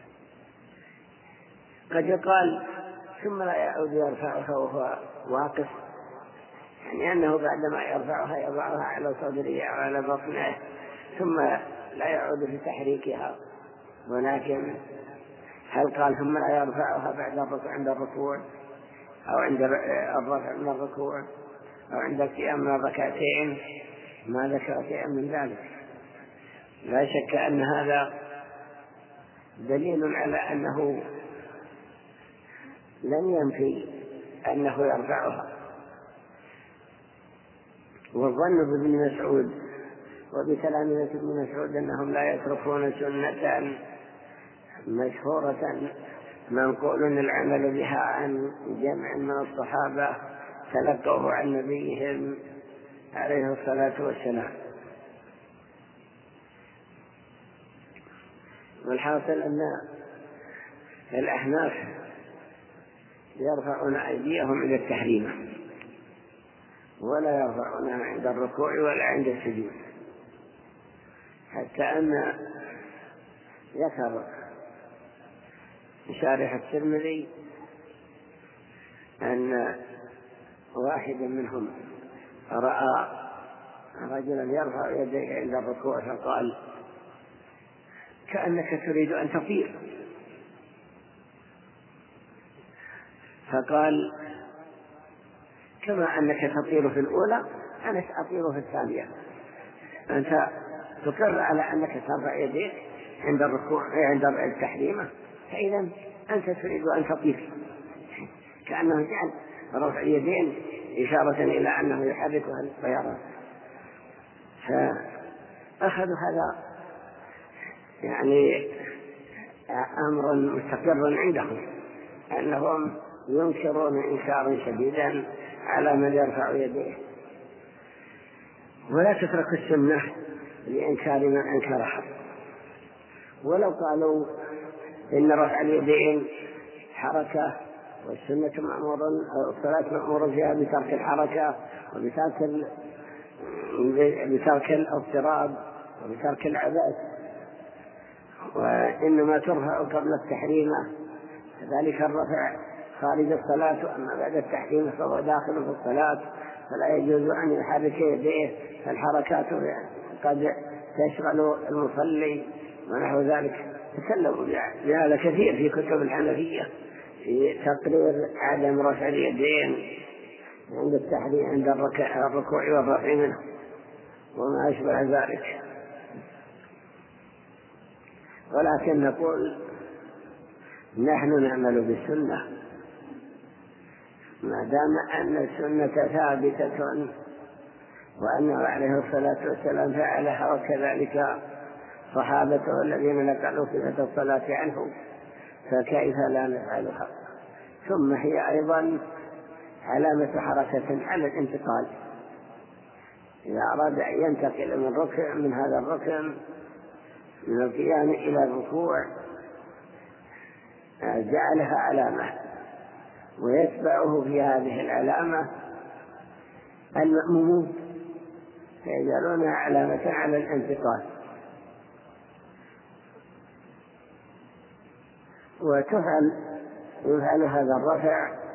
قد يقال ثم لا يعود يرفعها وهو واقف، يعني أنه بعدما يرفعها يضعها على صدره أو على بطنه ثم لا يعود في تحريكها. ولكن هل قال ثم لا يرفعها بعد الركوع عند الركوع أو عند الرفع من الركوع أو عند القيام من الركعتين؟ ما ذكر شيئا من ذلك. لا شك أن هذا دليل على أنه لم ينفي أنه يرفعها. والظن بابن مسعود وبتلامذة ابن مسعود أنهم لا يتركون سنة مشهورة منقول العمل بها عن جمع من الصحابة تلقوه عن نبيهم عليه الصلاة والسلام. والحاصل أن الأحناف يرفعون أيديهم إلى التحريم ولا يرفعونها عند الركوع ولا عند السجود، حتى أن ذكر شارح الترمذي أن واحدا منهم رأى رجلا يرفع يديه عند الركوع فقال كأنك تريد أن تطير، فقال كما أنك تطير في الأولى أنا سأطير في الثانية. أنت تقر على أنك ترفع يديك عند الركوع عند التحريمة، فإذا أنت تريد أن تطير. كأنه جعل رفع اليدين إشارة إلى أنه يحركها للطيران. فأخذوا هذا يعني أمر مستقر عندهم، أنهم ينكرون إنكارا شديدا على من يرفع يديه، ولا تترك السنة لإنكار من أنكرها. ولو قالوا إن رفع اليدين حركة والسنة مأمور أو الصلاة مأمور فيها بترك الحركة وبترك بترك الاضطراب وبترك العبث، وإنما ترفع قبل التحريمة، كذلك الرفع خارج الصلاة، وأما بعد التحريم فهو داخل في الصلاة فلا يجوز أن يحرك يديه، فالحركات قد تشغل المصلي ونحو ذلك. تكلموا بهذا كثير في كتب الحنفية في تقرير عدم رفع اليدين عند التحريم عند الركوع والرفع منه وما أشبه ذلك. ولكن نقول نحن نعمل بالسنة ما دام أن السنة ثابتة وأنه عليه الصلاة والسلام فعلها وكذلك صحابته الذين نقلوا صفة الصلاة عنه، فكيف لا نفعلها؟ ثم هي أيضا علامة حركة على الانتقال. إذا أراد أن ينتقل من ركن من هذا الركن من القيام إلى الركوع جعلها علامة، ويتبعه في هذه العلامة المأمومون فيجعلونها علامة على الانتقال. وتفعل يفعل هذا الرفع